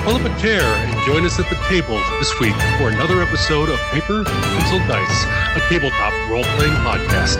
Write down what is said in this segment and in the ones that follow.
Pull up a chair and join us at the table this week for another episode of Paper, Pencil, Dice, a tabletop role-playing podcast.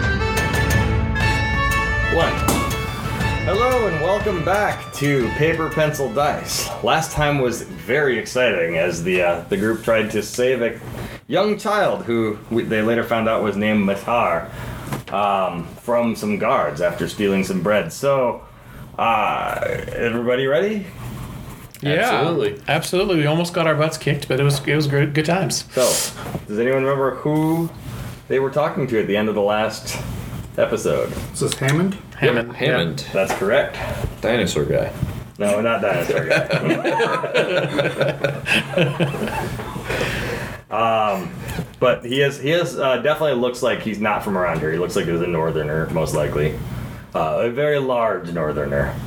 Hello and welcome back to Paper, Pencil, Dice. Last time was very exciting as the group tried to save a young child who they later found out was named Matar from some guards after stealing some bread. So, everybody ready? Yeah, absolutely. We almost got our butts kicked, but it was good times. So, does anyone remember who they were talking to at the end of the last episode? Is this Hammond? Hammond. Yep, that's correct. Dinosaur guy. No, not dinosaur guy. But he is definitely looks like he's not from around here. He looks like he's a northerner, most likely. A very large northerner.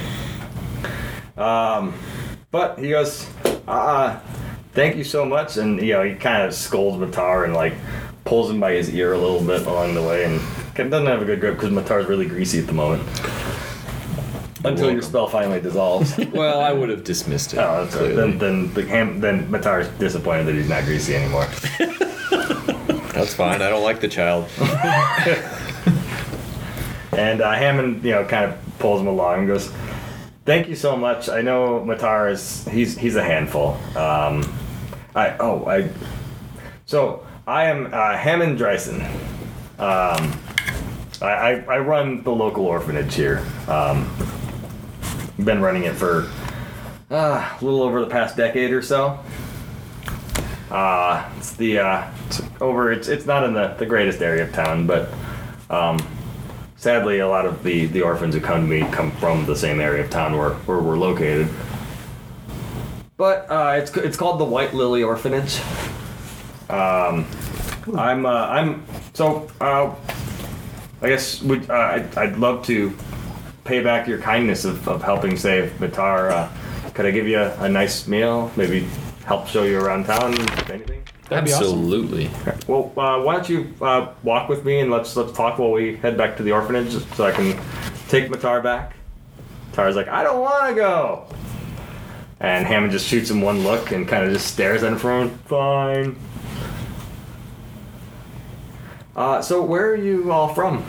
But he goes, thank you so much, and he kind of scolds Matar and like pulls him by his ear a little bit along the way, and doesn't have a good grip because Matar's really greasy at the moment. Until your spell finally dissolves. Well, I would have dismissed it. Oh, that's right. Then Matar's disappointed that he's not greasy anymore. That's fine. I don't like the child. And Hammond, kind of pulls him along and goes, "Thank you so much. I know Matar he's a handful. I am Hammond Dryson. I run the local orphanage here. Been running it for a little over the past decade or so. It's not in the greatest area of town, but sadly a lot of the orphans who come to me come from the same area of town where we're located. But it's called the White Lily Orphanage. I guess I'd love to pay back your kindness of helping save Matar. Could I give you a nice meal? Maybe help show you around town? Anything? That'd be Absolutely. Okay. Well, why don't you walk with me and let's talk while we head back to the orphanage so I can take Matar back. Matar's like, I don't want to go. And Hammond just shoots him one look and kind of just stares at him for a moment. Fine. So where are you all from?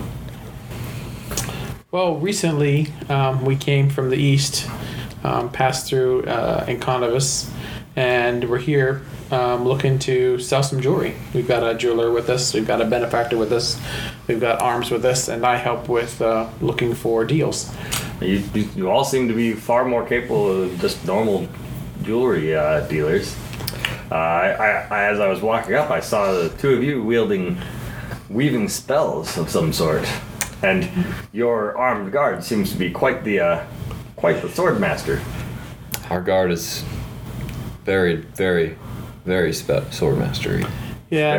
Well, recently we came from the east, passed through Inconivus, and we're here looking to sell some jewelry. We've got a jeweler with us, we've got a benefactor with us, we've got arms with us, and I help with looking for deals. You all seem to be far more capable of just normal jewelry dealers. As I was walking up, I saw the two of you weaving spells of some sort, and your armed guard seems to be quite the sword master. Our guard is very, very, very sword mastery. Yeah,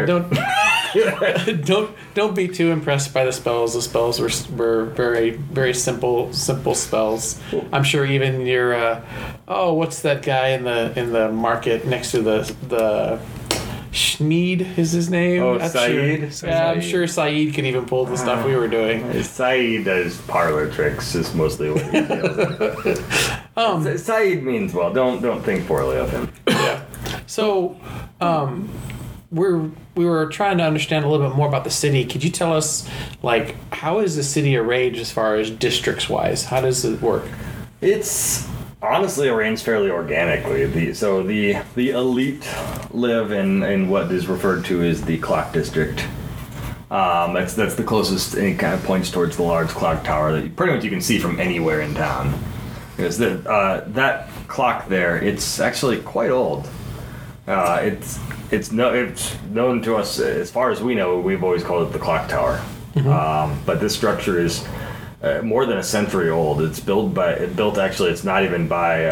don't be too impressed by the spells. The spells were very, very simple spells. I'm sure even your what's that guy in the market next to the Schneed is his name? Oh, Saeed? I'm sure Saeed could even pull the stuff we were doing. Saeed does parlor tricks, is mostly what he does. Saeed means well. Don't think poorly of him. Yeah. So, we were trying to understand a little bit more about the city. Could you tell us, like, how is the city arranged as far as districts wise? How does it work? It's honestly arranged fairly organically. The elite live in what is referred to as the clock district. That's the closest, and it kind of points towards the large clock tower that pretty much you can see from anywhere in town. Because that clock there, it's actually quite old. It's known to us, as far as we know, we've always called it the clock tower. Mm-hmm. But this structure is more than a century old. It's built actually, it's not even by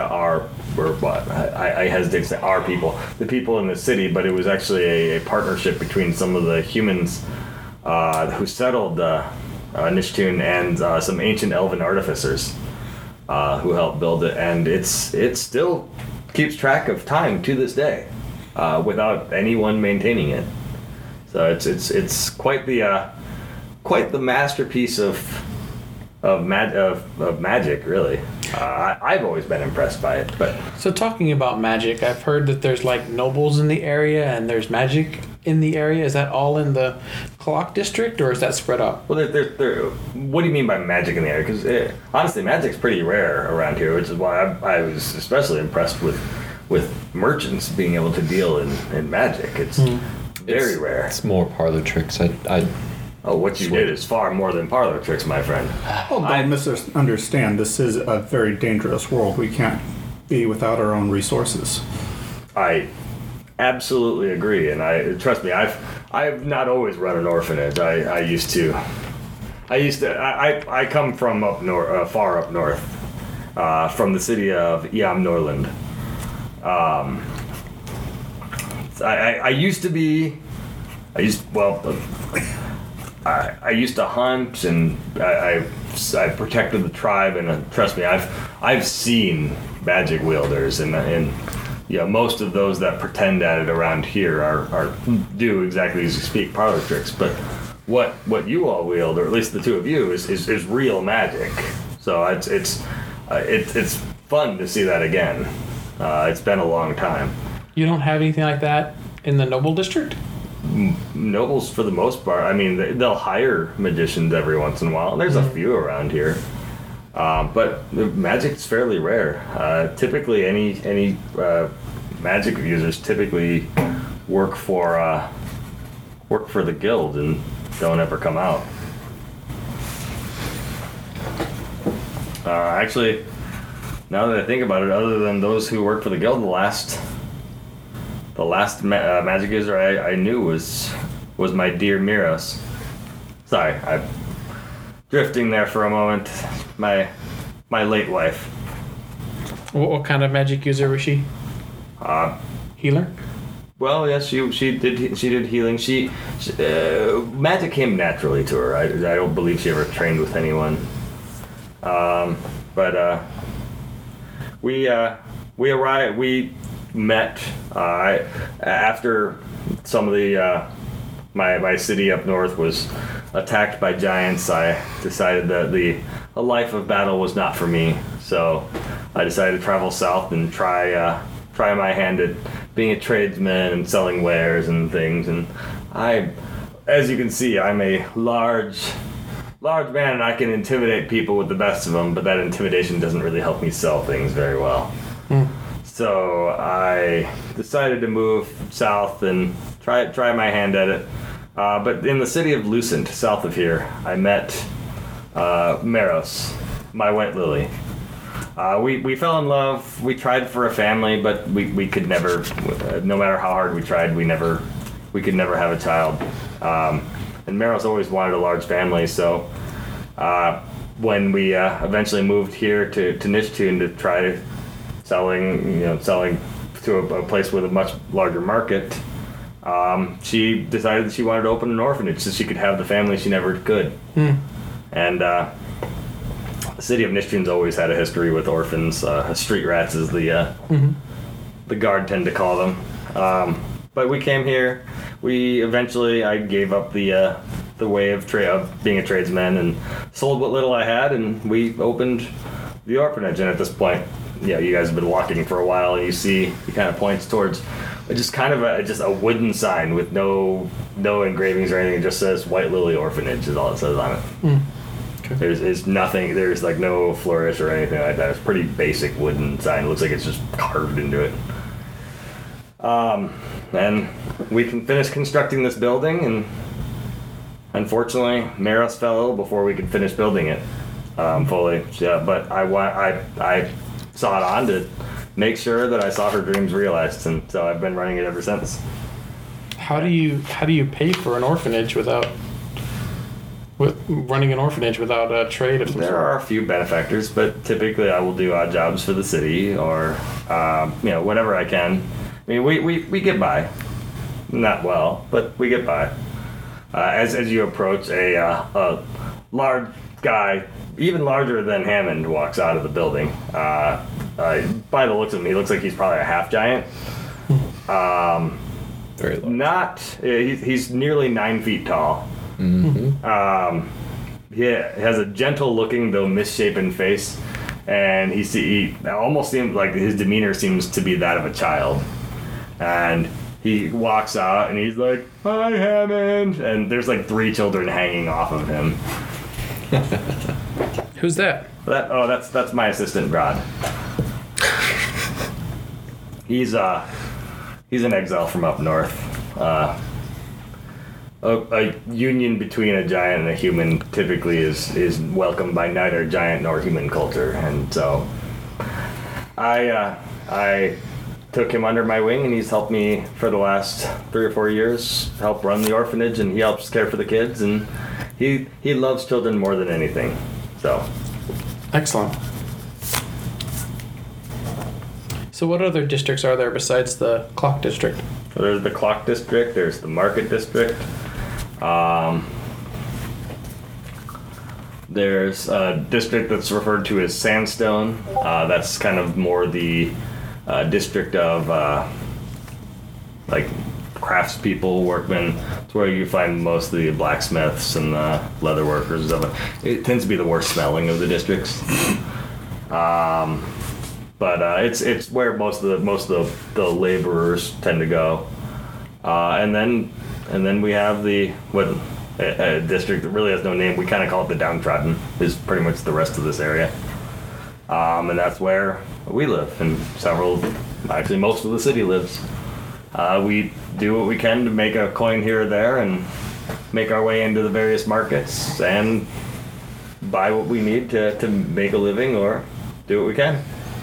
I hesitate to say our people, the people in the city, but it was actually a partnership between some of the humans who settled Nishtun and some ancient elven artificers who helped build it, and it still keeps track of time to this day without anyone maintaining it. So it's quite the masterpiece of magic, really. I've always been impressed by it. But So talking about magic, I've heard that there's like nobles in the area and there's magic in the area. Is that all in the Clock District, or is that spread out? well, what do you mean by magic in the area? Because honestly, magic's pretty rare around here, which is why I was especially impressed with merchants being able to deal in magic. It's very rare. It's more parlor tricks. Oh, what you did is far more than parlor tricks, my friend. Well, don't misunderstand. This is a very dangerous world. We can't be without our own resources. I absolutely agree, and trust me, I've not always run an orphanage. I come from up north, far up north, from the city of Iam Norland. I used to hunt, and I protected the tribe, and trust me, I've seen magic wielders, and most of those that pretend at it around here are do exactly as you speak, parlor tricks. But what you all wield, or at least the two of you, is real magic. So it's fun to see that again. It's been a long time. You don't have anything like that in the Noble District? Nobles, for the most part, I mean, they'll hire magicians every once in a while. There's a few around here, but magic's fairly rare. Typically, any magic users typically work for the guild and don't ever come out. Actually, now that I think about it, other than those who work for the guild, the last magic user I knew was my dear Miros. Sorry, I'm drifting there for a moment. My late wife. What kind of magic user was she? Healer? Well, yes, she did healing. She magic came naturally to her. I don't believe she ever trained with anyone. But we arrived. We met after some of the my city up north was attacked by giants. I decided that a life of battle was not for me, so I decided to travel south and try my hand at being a tradesman and selling wares and things. And as you can see, I'm a large man, and I can intimidate people with the best of them, but that intimidation doesn't really help me sell things very well. So I decided to move south and try my hand at it. But in the city of Lucent, south of here, I met Meros, my white lily. We fell in love. We tried for a family, but we could never, no matter how hard we tried, we could never have a child. And Meros always wanted a large family, so when we eventually moved here to Nishtun to try selling to a place with a much larger market, she decided that she wanted to open an orphanage so she could have the family she never could. And the city of Nishtun's always had a history with orphans. Street rats is the guard tend to call them. But we came here. I gave up the way of being a tradesman and sold what little I had, and we opened the orphanage. And at this point, you guys have been walking for a while, and he kind of points towards just kind of a wooden sign with no engravings or anything. It just says White Lily Orphanage is all it says on it. Okay. There's nothing. There's like no flourish or anything like that. It's a pretty basic wooden sign. It looks like it's just carved into it. And we can finish constructing this building, and unfortunately, Meros fell ill before we could finish building it fully. Yeah, but I saw it on to make sure that I saw her dreams realized, and so I've been running it ever since. How do you pay for an orphanage without a trade of some There sort? are a few benefactors, but typically I will do odd jobs for the city or whatever I can. I mean, we get by, not well, but we get by. As you approach, a large guy, even larger than Hammond, walks out of the building. By the looks of him, he looks like he's probably a half giant. Very large. He's nearly 9 feet tall. Mm-hmm. He has a gentle-looking, though misshapen face, and he almost seems like his demeanor seems to be that of a child. And he walks out and he's like, "Hi, Hammond," and there's like 3 children hanging off of him. Who's that? That's my assistant, Grodd. He's an exile from up north. A union between a giant and a human typically is welcomed by neither giant nor human culture, and so I took him under my wing, and he's helped me for the last 3 or 4 years, help run the orphanage, and he helps care for the kids, and he loves children more than anything. So Excellent. So what other districts are there besides the Clock District? there's the Clock District, there's the Market District. There's a district that's referred to as Sandstone. That's kind of more the district of like craftspeople, workmen. It's where you find most of the blacksmiths and the leather workers. It tends to be the worst smelling of the districts. But it's where most of the laborers tend to go. And then we have a district that really has no name. We kind of call it the Downtrodden. Is pretty much the rest of this area. And that's where we live, and actually most of the city lives. We do what we can to make a coin here or there and make our way into the various markets and buy what we need to make a living or do what we can.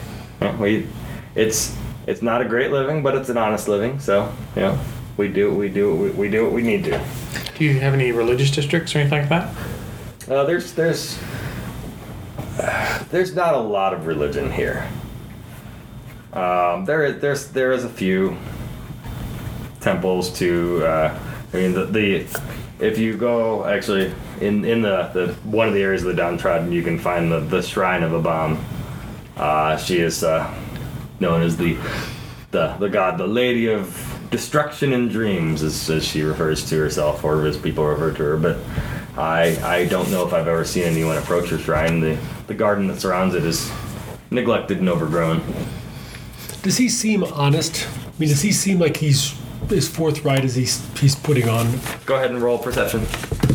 It's not a great living, but it's an honest living. So we do what we need to. Do you have any religious districts or anything like that? There's not a lot of religion here. There is a few temples to. If you go actually in the one of the areas of the Downtrodden, you can find the shrine of Abam. She is known as the god, the Lady of Destruction and Dreams, as she refers to herself, or as people refer to her. But I don't know if I've ever seen anyone approach her shrine. The garden that surrounds it is neglected and overgrown. Does he seem honest? I mean, does he seem like he's as forthright as he's putting on? Go ahead and roll perception.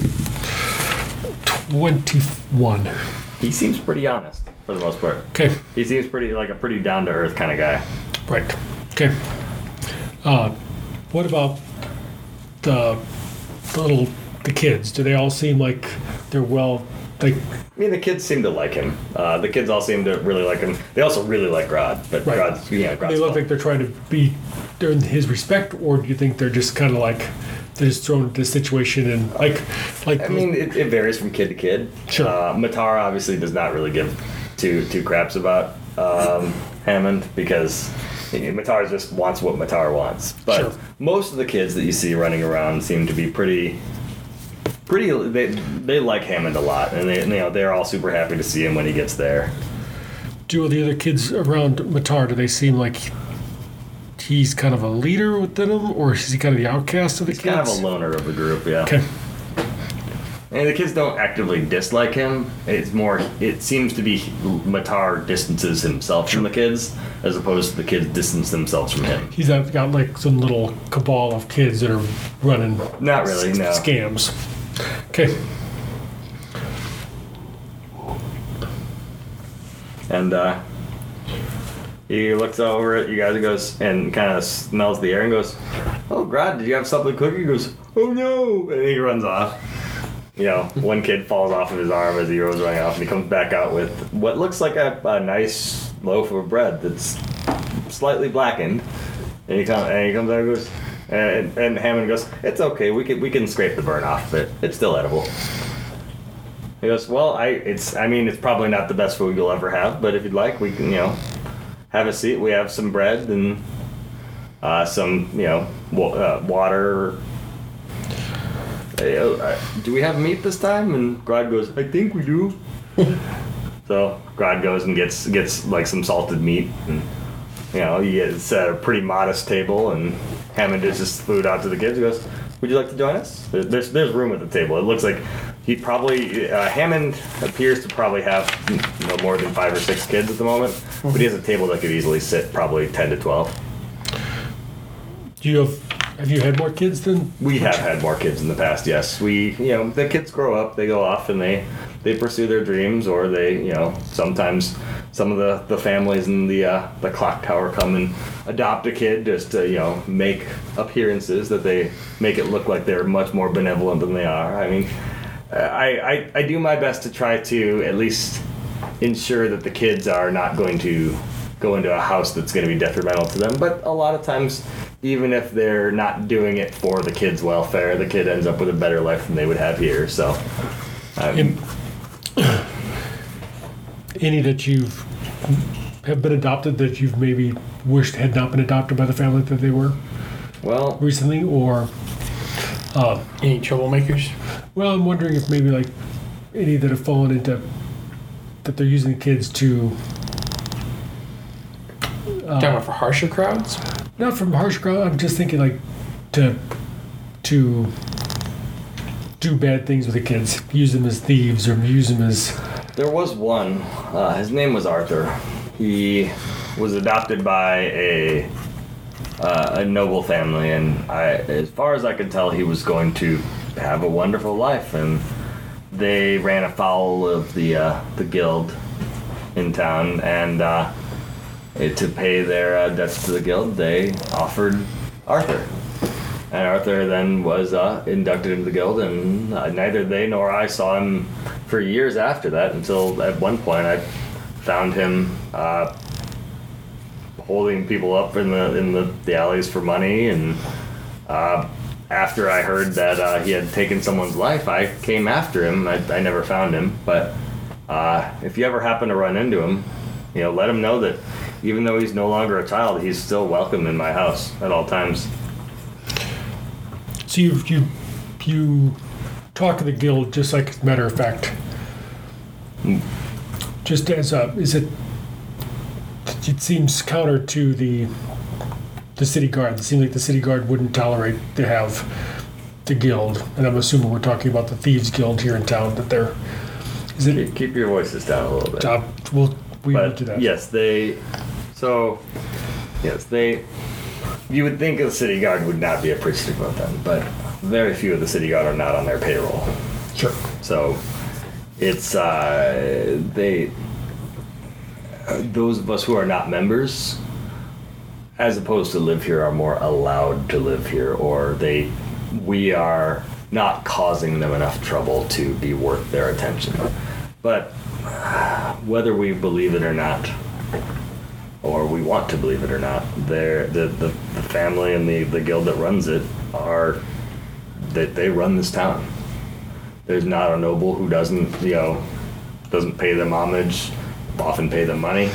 21. He seems pretty honest for the most part. Okay. He seems like a pretty down to earth kind of guy. Right. Okay. What about the kids? Do they all seem like they're I mean, the kids seem to like him. The kids all seem to really like him. They also really like Grodd, but right. Grodd's they look like they're trying to be in his respect, or do you think they're just kind of like they're just thrown into this situation and like? I mean, it varies from kid to kid. Sure. Matar obviously does not really give two craps about Hammond because Matar just wants what Matar wants. But sure. Most of the kids that you see running around seem to be pretty. They like Hammond a lot, and they're all super happy to see him when he gets there. Do all the other kids around Matar, do they seem like he's kind of a leader within them, or is he kind of the outcast of the kids? He's kind of a loner of the group, yeah. Okay. And the kids don't actively dislike him. It seems to be Matar distances himself from the kids, as opposed to the kids distance themselves from him. He's got like some little cabal of kids that are running. Not really, no. Scams. Okay. And he looks over at you guys and goes, and kind of smells the air and goes, "Oh, Grodd, did you have something cooking?" He goes, "Oh no," and he runs off. One kid falls off of his arm as he goes running off, and he comes back out with what looks like a nice loaf of bread that's slightly blackened. And he comes out and goes, and Hammond goes, "It's okay, we can scrape the burn off, but it's still edible." He goes, "Well, it's probably not the best food you'll ever have, but if you'd like, we can, have a seat. We have some bread and some, water." "Do we have meat this time?" And Grodd goes, "I think we do." So Grodd goes and gets like some salted meat, and he gets a pretty modest table, and Hammond dishes food out to the kids. He goes, Would you like to join us? There's room at the table. It looks like he probably Hammond appears to probably have no more than 5 or 6 kids at the moment, but he has a table that could easily sit probably 10 to 12. Have you had more kids than? We have had more kids in the past. Yes, the kids grow up, they go off, and they pursue their dreams, or they sometimes some of the families in the clock tower come and adopt a kid just to make appearances that they make it look like they're much more benevolent than they are. I mean, I do my best to try to at least ensure that the kids are not going to go into a house that's going to be detrimental to them, but a lot of times, even if they're not doing it for the kid's welfare, the kid ends up with a better life than they would have here. So, any that have been adopted that you've maybe wished had not been adopted by the family that they were recently, or Any troublemakers? well, I'm wondering if maybe like any that have fallen into that they're using the kids to Talking about for harsher crowds? not from harsh crowd. I'm just thinking like to do bad things with the kids, use them as thieves or use them as. There was one. His name was Arthur. He was adopted by a noble family, and as far as I could tell, he was going to have a wonderful life. And they ran afoul of the guild in town, and to pay their debts to the guild, they offered Arthur. And Arthur then was inducted into the guild, and neither they nor I saw him for years after that, until at one point I found him holding people up in the alleys for money. And after I heard that he had taken someone's life, I came after him. I never found him, but if you ever happen to run into him, let him know that even though he's no longer a child, he's still welcome in my house at all times. So you talk to the guild just like a matter of fact. Just as it seems counter to the city guard. It seems like the city guard wouldn't tolerate to have the guild, and I'm assuming we're talking about the thieves guild here in town. That they're Keep your voices down a little bit. We will do that. Yes, you would think the city guard would not be appreciative of them, but very few of the city guard are not on their payroll. Sure. So it's those of us who are not members, as opposed to live here, are more allowed to live here, or we are not causing them enough trouble to be worth their attention. But whether we believe it or not, or we want to believe it or not, the family and the guild that runs it they run this town. There's not a noble who doesn't pay them homage, often pay them money.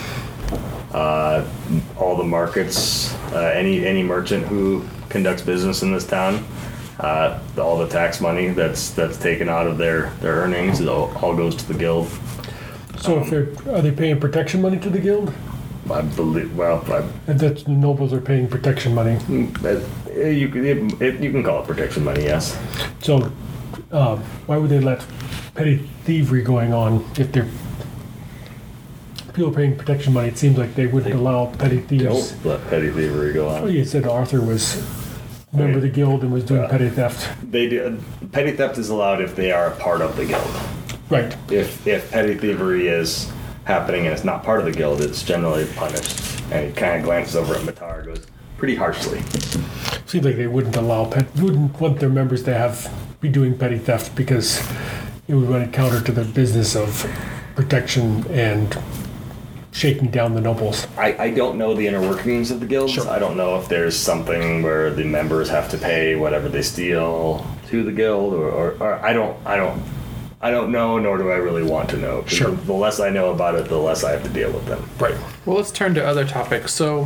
All the markets, any merchant who conducts business in this town, all the tax money that's taken out of their earnings, it all goes to the guild. So are they paying protection money to the guild? I believe. And that's the nobles are paying protection money. You can call it protection money, yes. So why would they let petty thievery going on if they're people paying protection money? It seems like they wouldn't allow petty thieves. Don't let petty thievery go on. Well, you said Arthur was a member of the guild and was doing petty theft. They do. Petty theft is allowed if they are a part of the guild. Right. If petty thievery is happening and it's not part of the guild, it's generally punished. And he kind of glances over at Matar, goes pretty harshly. Seems like they wouldn't wouldn't want their members to be doing petty theft because it would run counter to their business of protection and shaking down the nobles. I don't know the inner workings of the guilds. Sure. I don't know if there's something where the members have to pay whatever they steal to the guild, or I don't know, nor do I really want to know. Sure. The less I know about it, the less I have to deal with them. Right. Well, let's turn to other topics. So,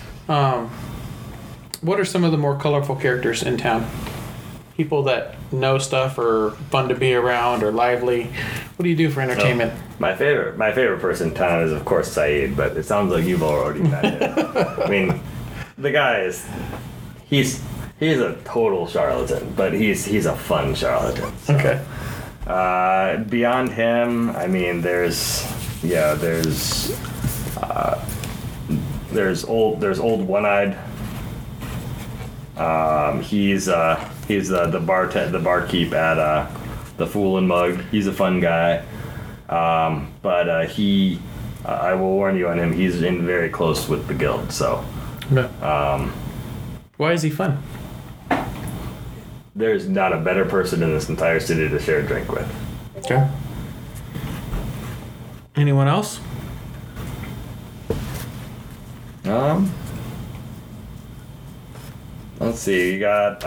what are some of the more colorful characters in town? People that know stuff or fun to be around or lively. What do you do for entertainment? My favorite person in town is, of course, Saeed, but it sounds like you've already met him. I mean, the guy he's He's a total charlatan, but he's a fun charlatan. So. Okay. Beyond him, I mean, there's old One-Eyed. He's the barkeep at the Fool and Mug. He's a fun guy, but I will warn you on him. He's in very close with the guild. So, why is he fun? There's not a better person in this entire city to share a drink with. Okay. Anyone else? Let's see. You got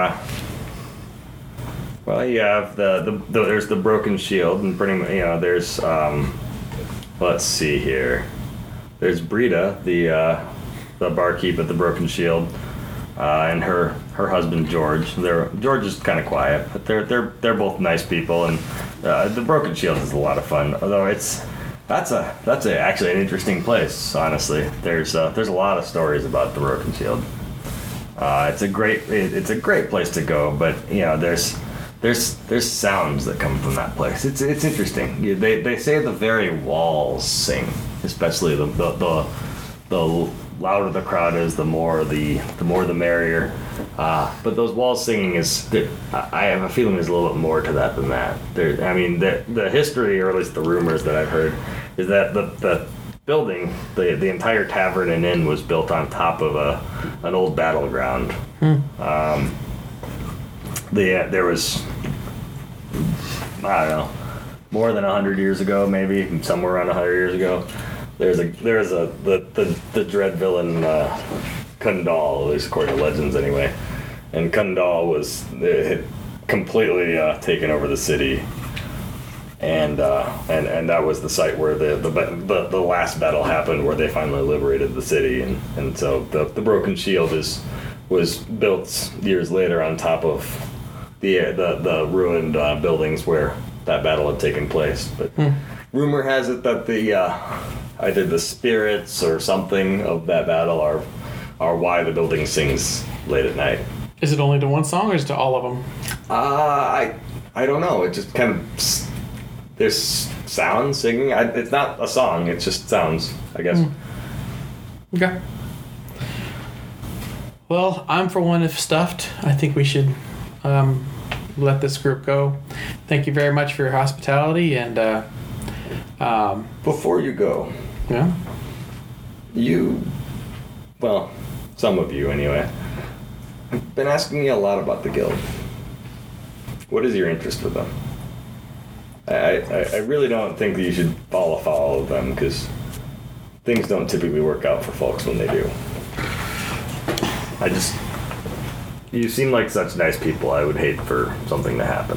well, you have there's the Broken Shield, and pretty much, there's let's see here. There's Brita, the barkeep at the Broken Shield, and her husband George. George is kind of quiet, but they're both nice people, and the Broken Shield is a lot of fun. Although that's actually an interesting place. Honestly, there's a lot of stories about the Broken Shield. It's a great place to go, but there's sounds that come from that place. It's interesting. They say the very walls sing, especially the louder the crowd is, the more the merrier. But those walls singing I have a feeling there's a little bit more to that than that. The history, or at least the rumors that I've heard, is that the building, the entire tavern and inn, was built on top of an old battleground. There was, I don't know, more than 100 years ago, maybe somewhere around 100 years ago. The dread villain Kundal, at least according to legends anyway, and Kundal had completely taken over the city. And that was the site where the last battle happened, where they finally liberated the city, and so the Broken Shield was built years later on top of the ruined buildings where that battle had taken place. But rumor has it that either the spirits or something of that battle are why the building sings late at night. Is it only to one song, or is it to all of them? I don't know. It just kind of. There's sounds singing. It's not a song. It's just sounds, I guess. Okay. Well, I'm for one, if stuffed. I think we should let this group go. Thank you very much for your hospitality, and before you go, yeah, some of you anyway, have been asking me a lot about the guild. What is your interest with them? I really don't think that you should fall afoul of them, because things don't typically work out for folks when they do. You seem like such nice people. I would hate for something to happen.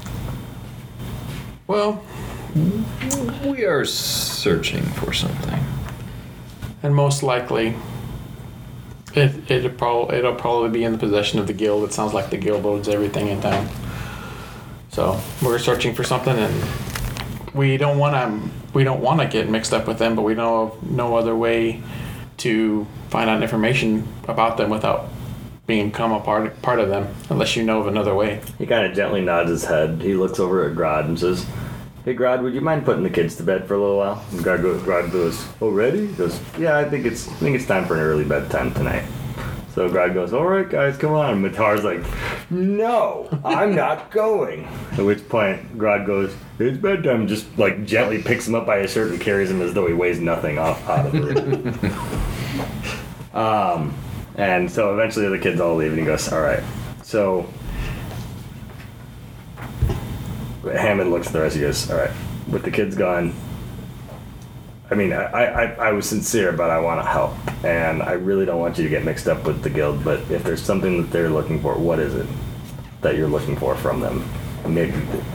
Well, we are searching for something, and most likely it'll probably be in the possession of the guild. It sounds like the guild owns everything in town. So we're searching for something, and we don't want to get mixed up with them, but we know of no other way to find out information about them without become a part of them, unless you know of another way. He kind of gently nods his head. He looks over at Grodd and says, "Hey Grodd, would you mind putting the kids to bed for a little while?" And Grodd goes, "Already?" He goes, "Yeah, I think it's time for an early bedtime tonight." So Grodd goes, "All right, guys, come on." And Matar's like, "No, I'm not going." At which point, Grodd goes, "It's bedtime." Just like gently picks him up by his shirt and carries him as though he weighs nothing out of the room. And so eventually the kids all leave, and he goes, "All right." So Hammond looks at the rest. He goes, "All right, with the kids gone, I mean, I was sincere, but I want to help, and I really don't want you to get mixed up with the guild, but if there's something that they're looking for, what is it that you're looking for from them?" Maybe.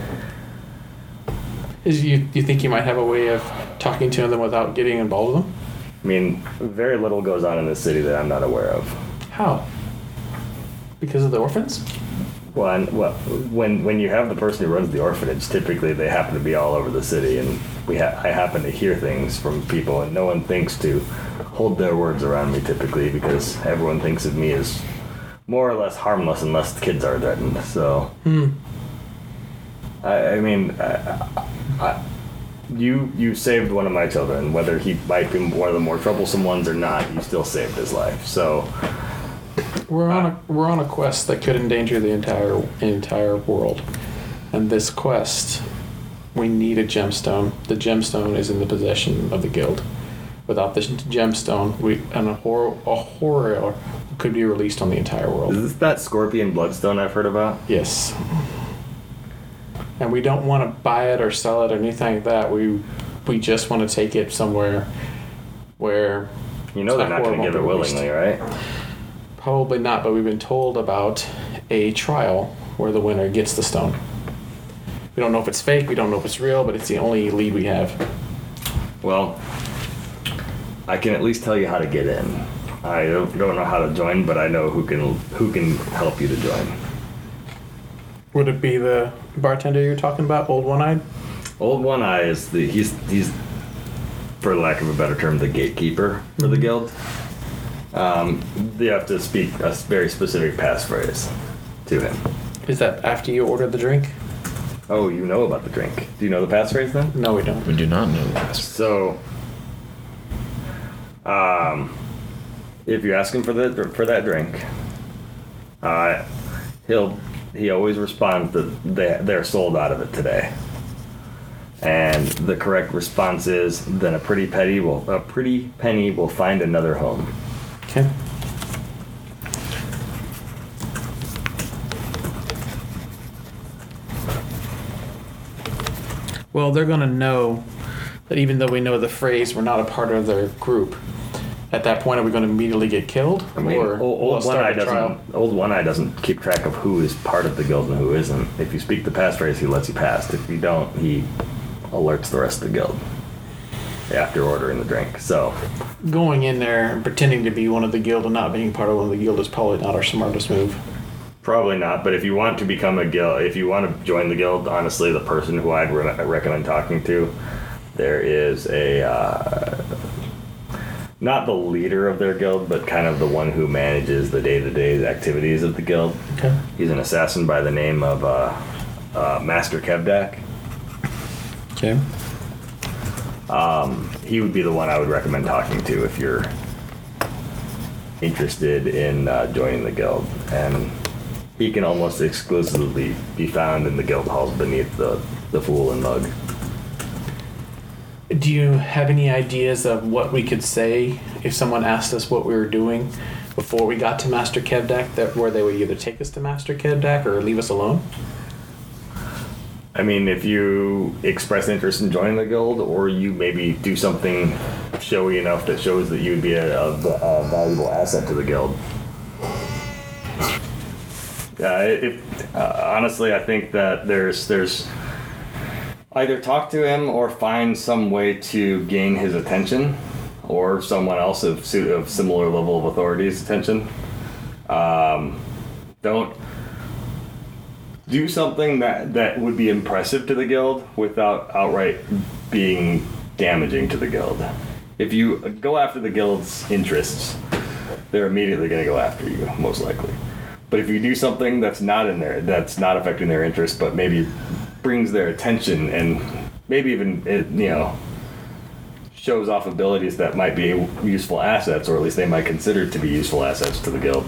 You think you might have a way of talking to them without getting involved with them? I mean, very little goes on in this city that I'm not aware of. How? Because of the orphans? Well, when you have the person who runs the orphanage, typically they happen to be all over the city, and I happen to hear things from people, and no one thinks to hold their words around me typically, because everyone thinks of me as more or less harmless unless the kids are threatened. So, you saved one of my children. Whether he might be one of the more troublesome ones or not, you still saved his life. So, we're on a quest that could endanger the entire world, and this quest, we need a gemstone. The gemstone is in the possession of the guild. Without this gemstone, a horror could be released on the entire world. Is this that scorpion bloodstone I've heard about? Yes. And we don't want to buy it or sell it or anything like that. We just want to take it somewhere where they're not going to give it willingly, right? Probably not, but we've been told about a trial where the winner gets the stone. We don't know if it's fake, we don't know if it's real, but it's the only lead we have. Well, I can at least tell you how to get in. I don't know how to join, but I know who can help you to join. Would it be the bartender you're talking about, Old One-Eyed? Old One-Eye is he's for lack of a better term, the gatekeeper for the guild. You have to speak a very specific passphrase to him. Is that after you order the drink? Oh, you know about the drink. Do you know the passphrase then? No, we don't. We do not know that. So, if you ask him for that drink, he always responds that they're sold out of it today. And the correct response is, then a pretty penny will find another home. Okay. Well, they're going to know that even though we know the phrase, we're not a part of their group. At that point, are we going to immediately get killed? I mean, or Old One-Eye doesn't keep track of who is part of the guild and who isn't. If you speak the passphrase, he lets you pass. If you don't, he alerts the rest of the guild after ordering the drink. So, going in there and pretending to be one of the guild and not being part of one of the guild is probably not our smartest move. Probably not, but if you want to become a guild, if you want to join the guild, honestly, the person who I'd recommend talking to, there is not the leader of their guild, but kind of the one who manages the day-to-day activities of the guild. Okay. He's an assassin by the name of Master Kevdak. Okay. He would be the one I would recommend talking to if you're interested in joining the guild, and he can almost exclusively be found in the guild halls beneath the Fool and Mug. Do you have any ideas of what we could say if someone asked us what we were doing before we got to Master Kevdak, where they would either take us to Master Kevdak or leave us alone? I mean, if you express interest in joining the guild, or you maybe do something showy enough that shows that you would be a valuable asset to the guild. Honestly, I think that there's either talk to him or find some way to gain his attention, or someone else of similar level of authority's attention. Don't do something that would be impressive to the guild without outright being damaging to the guild. If you go after the guild's interests, they're immediately going to go after you, most likely. But if you do something that's not affecting their interest, but maybe brings their attention and maybe even shows off abilities that might be useful assets, or at least they might consider to be useful assets to the guild,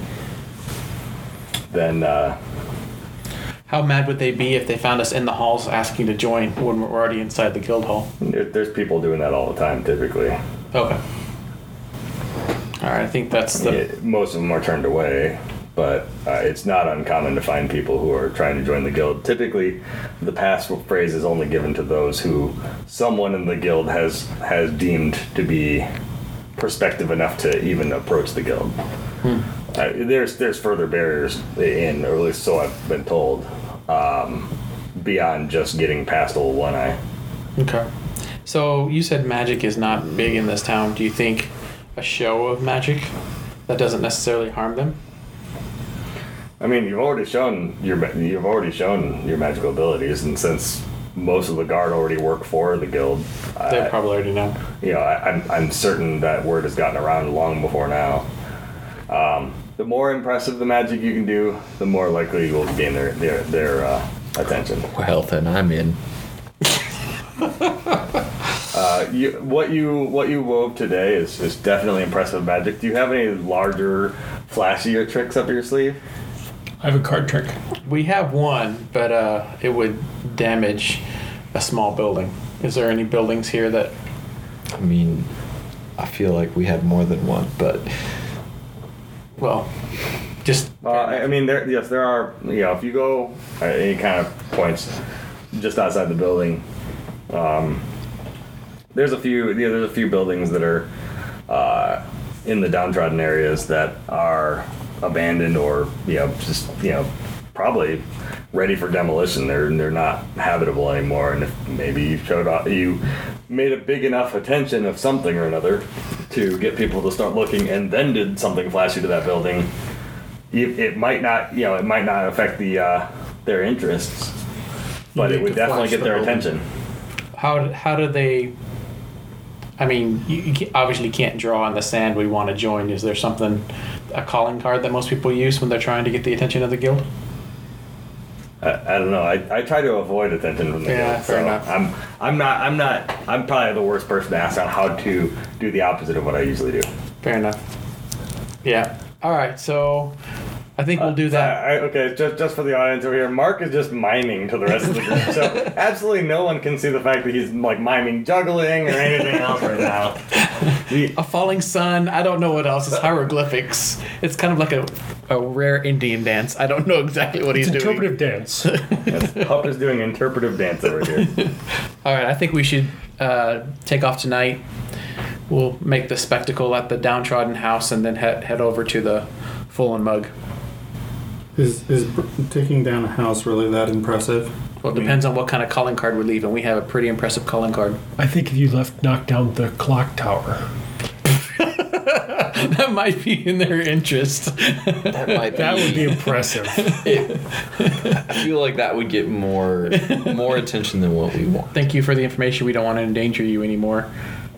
then how mad would they be if they found us in the halls asking to join when we're already inside the guild hall? There's people doing that all the time, typically. Okay. All right, I think that's most of them are turned away, but it's not uncommon to find people who are trying to join the guild. Typically, the passphrase is only given to those who someone in the guild has deemed to be prospective enough to even approach the guild. There's further barriers in, or at least so I've been told, beyond just getting past Old One-Eye. Okay. So you said magic is not big in this town. Do you think a show of magic that doesn't necessarily harm them? I mean, you've already shown your magical abilities, and since most of the guard already work for the guild, They probably already know. I'm certain that word has gotten around long before now. the more impressive the magic you can do, the more likely you will gain their attention. Well, then I'm in. What you wove today is definitely impressive magic. Do you have any larger, flashier tricks up your sleeve? I have a card trick. We have one, but it would damage a small building. Is there any buildings here that... I mean, I feel like we had more than one, but Well, just... I mean, there are, if you go at any kind of points just outside the building, there's a few buildings that are in the downtrodden areas that are abandoned or just probably ready for demolition. They're not habitable anymore, and if maybe you made a big enough attention of something or another to get people to start looking, and then did something flashy to that building, it might not affect their interests, but it would definitely get their attention. How do they... I mean, you obviously can't draw on the sand we want to join. Is there a calling card that most people use when they're trying to get the attention of the guild? I don't know. I try to avoid attention from the guild. Fair enough. I'm probably the worst person to ask on how to do the opposite of what I usually do. Fair enough. Yeah. All right. So I think we'll do that. Okay, just for the audience over here, Mark is just miming to the rest of the group, so absolutely no one can see the fact that he's like miming juggling or anything else right now. A falling sun. I don't know what else. It's hieroglyphics. It's kind of like a rare Indian dance. I don't know exactly what he's doing. Interpretive dance. Hup is doing interpretive dance over here. All right. I think we should take off tonight. We'll make the spectacle at the downtrodden house and then head over to the Full and Mug. Is taking down a house really that impressive? Well, it depends on what kind of calling card we leave, and we have a pretty impressive calling card. I think if you knock down the clock tower. That might be in their interest. That would be impressive. I feel like that would get more attention than what we want. Thank you for the information. We don't want to endanger you anymore.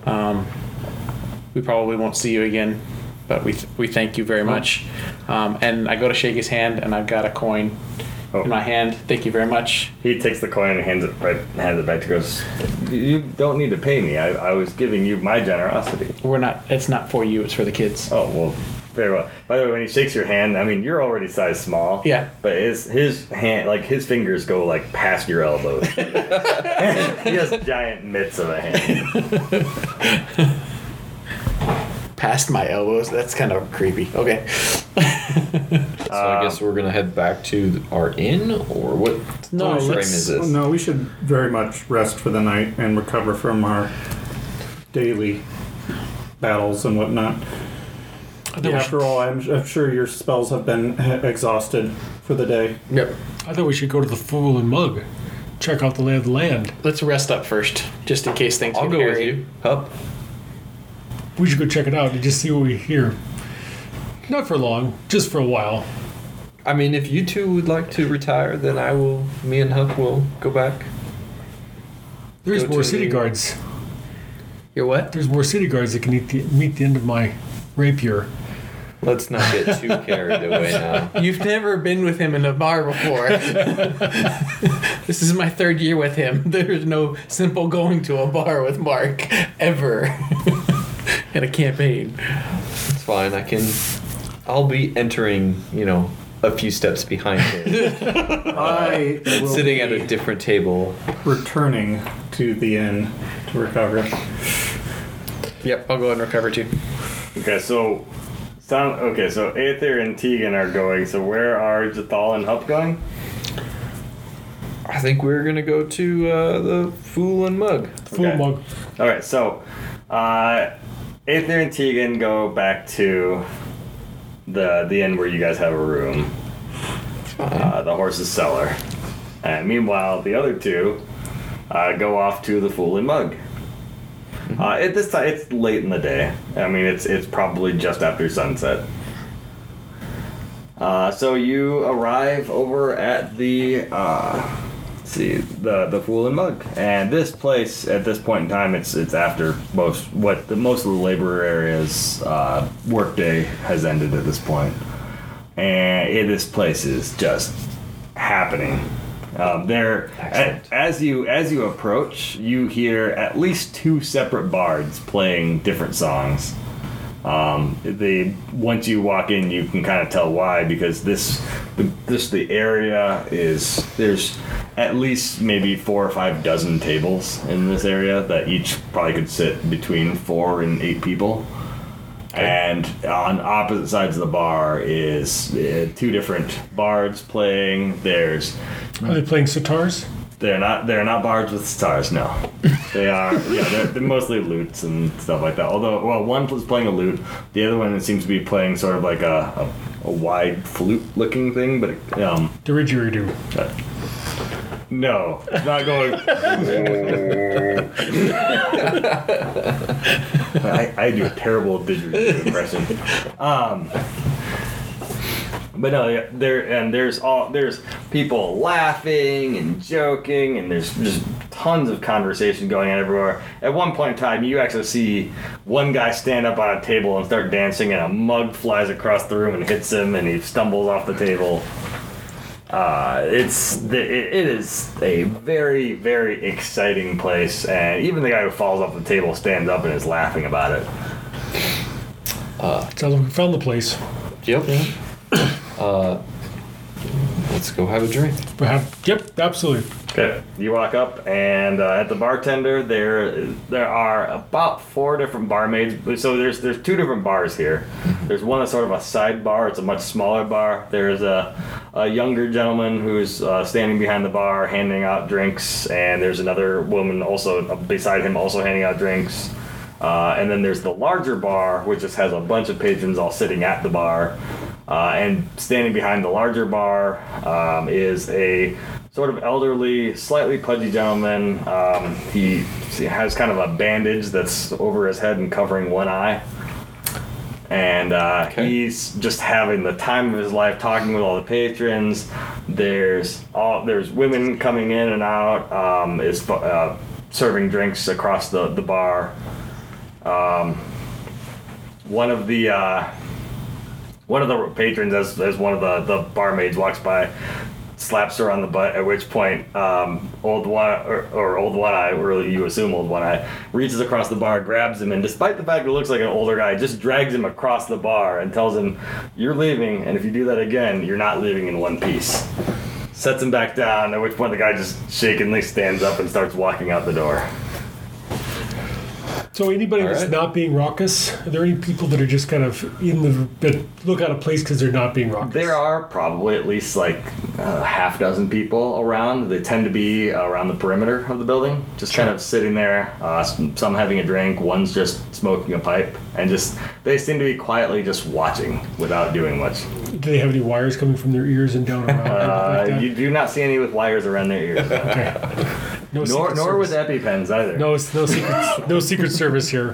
We probably won't see you again, but we thank you very much. And I go to shake his hand, and I've got a coin in my hand. Thank you very much. He takes the coin and hands it back to us. You don't need to pay me. I was giving you my generosity. It's not for you. It's for the kids. Oh, well, very well. By the way, when he shakes your hand, I mean, you're already size small. Yeah. But his hand, like, his fingers go, like, past your elbows. He has giant mitts of a hand. Past my elbows. That's kind of creepy. Okay. So I guess we're gonna head back to our inn, or what No, time frame let's- is this? No, we should very much rest for the night and recover from our daily battles and whatnot. After all, I'm sure your spells have been exhausted for the day. Yep. I thought we should go to the Fool and Mug. Check out the lay of the land. Let's rest up first, just in case things I'll get go with hairy. you. Hup. We should go check it out and just see what we hear. Not for long, just for a while. I mean, if you two would like to retire, then me and Hup will go back. There's Go more to city the- guards. You're what? There's more city guards that can meet the end of my rapier. Let's not get too carried away now. You've never been with him in a bar before. This is my third year with him. There's no simple going to a bar with Mark ever in a campaign. It's fine. I'll be entering, a few steps behind him. I will Sitting be at a different table. returning to the inn to recover. Yep, I'll go ahead and recover too. Okay, so Aether and Tegan are going. So where are Jathal and Hup going? I think we're gonna go to the Fool and Mug. Fool Okay. Mug. All right, so Aether and Tegan go back to the inn where you guys have a room, the horse's cellar, and meanwhile the other two go off to the Fool and Mug. At this time, it's late in the day. I mean, it's probably just after sunset. So you arrive over at the the Fool and Mug, and this place at this point in time, it's after most of the laborer area's workday has ended at this point. and this place is just happening. As you approach, you hear at least 2 separate bards playing different songs. Once you walk in, you can kind of tell why, because the area is, there's at least maybe 4 or 5 dozen tables in this area that each probably could sit between 4 and 8 people. Okay. And on opposite sides of the bar is 2 different bards playing. Are they playing sitars? They're not bards with stars, no. They are, they're mostly lutes and stuff like that. Although, well, one was playing a lute, the other one seems to be playing sort of like a wide flute-looking thing, but Didgeridoo. No, it's not going. I do a terrible didgeridoo impression. But no, there's people laughing and joking, and there's just tons of conversation going on everywhere. At one point in time, you actually see one guy stand up on a table and start dancing, and a mug flies across the room and hits him, and he stumbles off the table. It is a very, very exciting place, and even the guy who falls off the table stands up and is laughing about it. Sounds like we found the place. Yep. Let's go have a drink. Yep, absolutely. Okay, you walk up, and at the bartender, there are about 4 different barmaids. So there's 2 different bars here. There's one that's sort of a side bar. It's a much smaller bar. There's a younger gentleman who's standing behind the bar handing out drinks, and there's another woman also beside him also handing out drinks. And then there's the larger bar, which just has a bunch of patrons all sitting at the bar. And standing behind the larger bar is a sort of elderly, slightly pudgy gentleman. He has kind of a bandage that's over his head and covering one eye. And he's just having the time of his life talking with all the patrons. There's women coming in and out, serving drinks across the bar. One of the patrons, as one of the barmaids walks by, slaps her on the butt, at which point Old One-Eye, or you assume Old One-Eye, reaches across the bar, grabs him, and despite the fact it looks like an older guy, just drags him across the bar and tells him, "You're leaving, and if you do that again, you're not leaving in one piece." Sets him back down, at which point the guy just shakenly stands up and starts walking out the door. So anybody that's not being raucous, are there any people that are just kind of that look out of place because they're not being raucous? There are probably at least like half dozen people around. They tend to be around the perimeter of the building, just kind of sitting there, some having a drink, one's just smoking a pipe, and they seem to be quietly just watching without doing much. Do they have any wires coming from their ears and down around? Like that? You do not see any with wires around their ears. Okay. Nor with EpiPens either. No secret service here.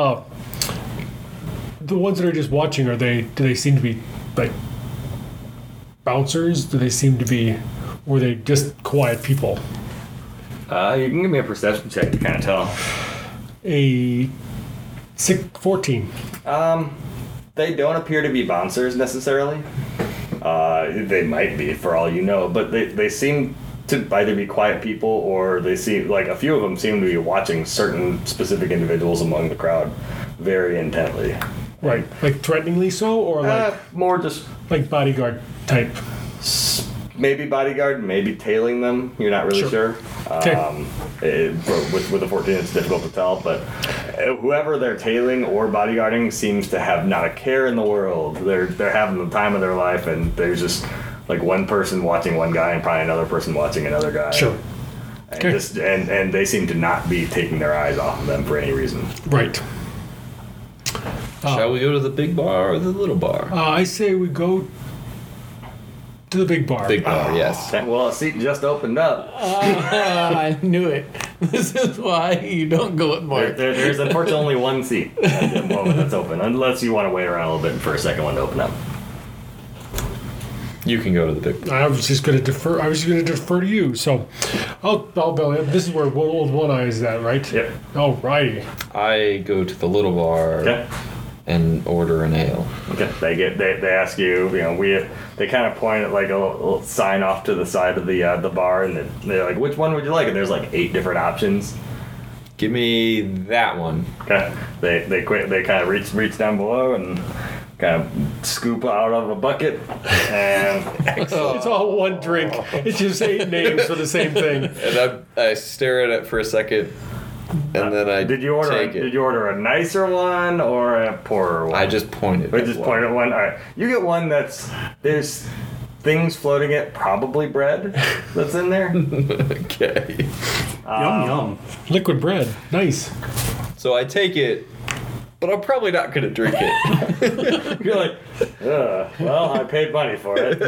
The ones that are just watching, do they seem to be like bouncers? Do they seem to be, or are they just quiet people? You can give me a perception check to kind of tell. A 14. They don't appear to be bouncers necessarily. They might be, for all you know, but they seem to either be quiet people, or they seem like a few of them seem to be watching certain specific individuals among the crowd very intently. Right, like threateningly so, or like more just like bodyguard type. Maybe bodyguard, maybe tailing them. You're not really sure. Okay. With a 14, it's difficult to tell. But whoever they're tailing or bodyguarding seems to have not a care in the world. They're having the time of their life, and there's just like one person watching one guy and probably another person watching another guy. Sure. And, and they seem to not be taking their eyes off of them for any reason. Right. Shall we go to the big bar or the little bar? I say we go to the big bar. Big bar, yes. Well, a seat just opened up. I knew it. This is why you don't go with Mark. There's unfortunately only one seat at the moment that's open, unless you want to wait around a little bit for a second one to open up. You can go to the big bar. I was just going to defer. To you. So, I'll belly. This is where Old One-Eye is at, right? Yep. All righty. I go to the little bar. Okay. and order an ale. Okay. They ask you. They kind of point at like a little sign off to the side of the bar, and they're like, "Which one would you like?" And there's like 8 different options. Give me that one. Okay. They kind of reach down below and kind of scoop out of a bucket, and It's all one drink. It's just 8 names for the same thing. And I stare at it for a second, and then I did you order a nicer one or a poorer one? I just pointed. I just pointed at one. All right, you get one there's things floating it, probably bread that's in there. Okay. Yum. Liquid bread. Nice. So I take it, but I'm probably not going to drink it. You're like, well, I paid money for it.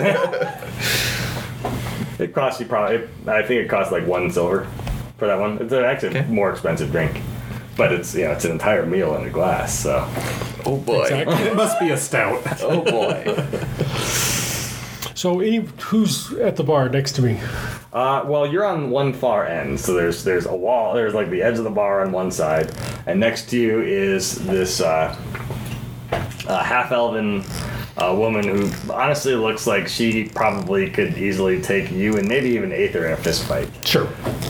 It costs you I think it costs like 1 silver for that one. It's actually a more expensive drink, but it's it's an entire meal in a glass. So, Oh boy. Exactly. It must be a stout. Oh boy. So, who's at the bar next to me? well, you're on one far end, so there's a wall. There's like the edge of the bar on one side, and next to you is this half-elven woman who honestly looks like she probably could easily take you and maybe even Aether in a fist fight. Sure.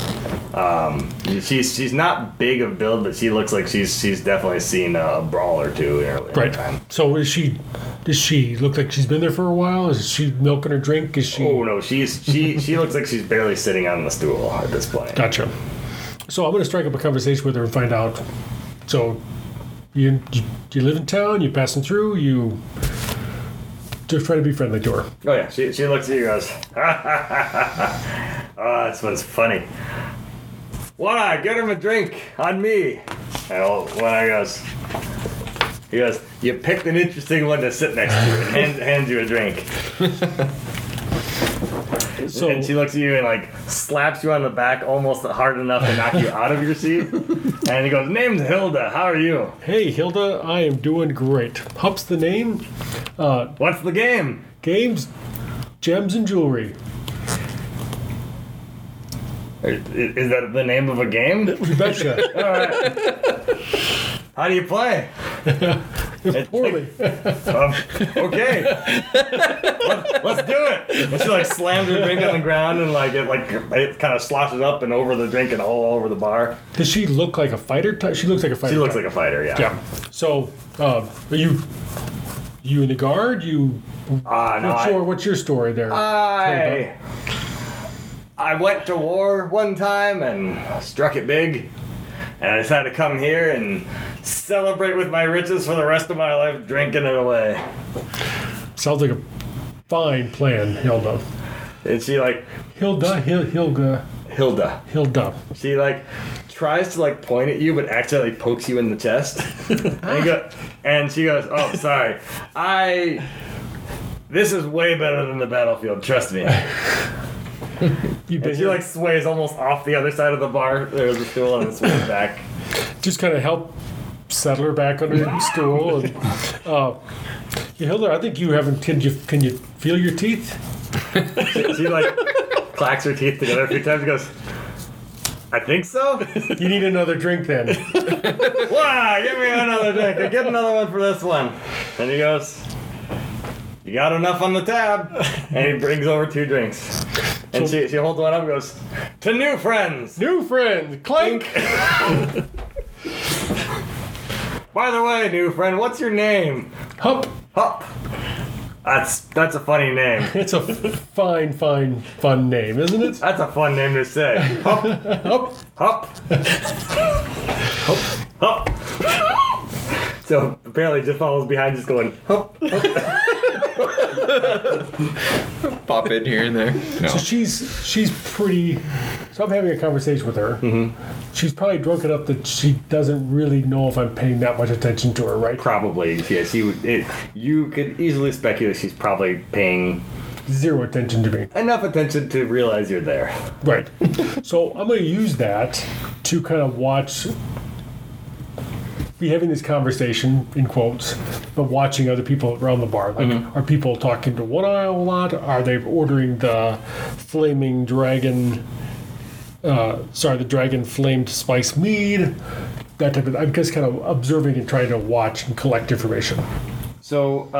She's not big of build, but she looks like she's definitely seen a brawl or two in her Right. time. So, does she look like she's been there for a while? Is she milking her drink? Is she? Oh no, she looks like she's barely sitting on the stool at this point. Gotcha. So I'm going to strike up a conversation with her and find out. So, you live in town? You passing through? You just try to be friendly to her. Oh yeah, she looks at you and goes, oh, this one's funny. Wanna get him a drink on me? And when he goes, you picked an interesting one to sit next to and hands you a drink. So And she looks at you and like slaps you on the back almost hard enough to knock you out of your seat. And he goes, name's Hilda, how are you? hey, Hilda, I am doing great. Hup's the name. What's the game? Games, gems, and jewelry. Is that the name of a game? You betcha. How do you play? Poorly. Okay. Let's do it. And she like slams her drink on the ground and it kind of sloshes up and over the drink and all over the bar. Does she look like a fighter type? She looks like a fighter. She looks type. like a fighter, yeah. Yeah. So, are you in the guard? You? No, What's your story there? I went to war one time and struck it big. And I decided to come here and celebrate with my riches for the rest of my life, drinking it away. Sounds like a fine plan, Hilda. And she like Hilda. Hilda. She like tries to like point at you, but accidentally pokes you in the chest. and she goes, "Oh, sorry. This is way better than the battlefield. Trust me." And she like sways almost off the other side of the bar. There's a stool and then sways back. Just kind of help settle her back under the stool. And, Hilda, I think you haven't. Can you feel your teeth? She like clacks her teeth together a few times and goes, I think so. You need another drink then. Wow, give me another drink. Get another one for this one. And he goes, you got enough on the tab. And he brings over 2 drinks. And she holds one up and goes, to new friends. New friend, clink. By the way, new friend, what's your name? Hup. Hup. That's a funny name. It's a fun name, isn't it? That's a fun name to say. Hup. Hup. Hup. Hup. So apparently just follows behind just going, hup. Pop in here and there. No. So she's pretty. So I'm having a conversation with her. Mm-hmm. She's probably drunk enough that she doesn't really know if I'm paying that much attention to her, right? Probably, yes. You could easily speculate she's probably paying Zero attention to me. enough attention to realize you're there. Right. So I'm going to use that to kind of watch. Be having this conversation in quotes, but watching other people around the bar. Like, are people talking to one eye a lot? Are they ordering the flaming dragon? The dragon flamed spice mead. that type of. I'm just kind of observing and trying to watch and collect information. So,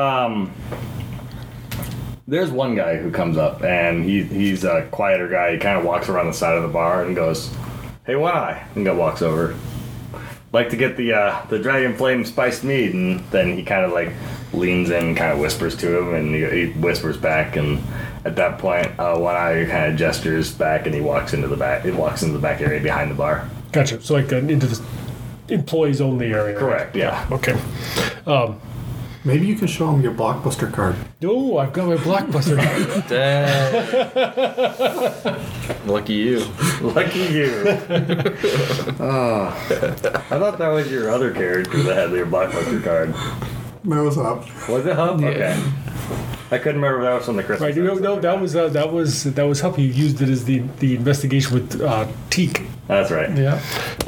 there's one guy who comes up, and he's a quieter guy. He kind of walks around the side of the bar and goes, "Hey, One Eye," and walks over. Like to get the Dragon Flame spiced mead, and then he kind of like leans in, and kind of whispers to him, and he whispers back, and at that point, One Eye kind of gestures back, and he walks into the back. He walks into the back area behind the bar. Gotcha. So like into the employees only area. Correct. Yeah. Okay. Maybe you can show him your Blockbuster card. Oh, I've got my Blockbuster. Dang. Lucky you. Lucky you. I thought that was your other character that had your Blockbuster card. That was up. Was it Hub? Okay. I couldn't remember if that was from the Christmas. Right. No, that was Hup. You used it as the investigation with Teak. That's right. Yeah.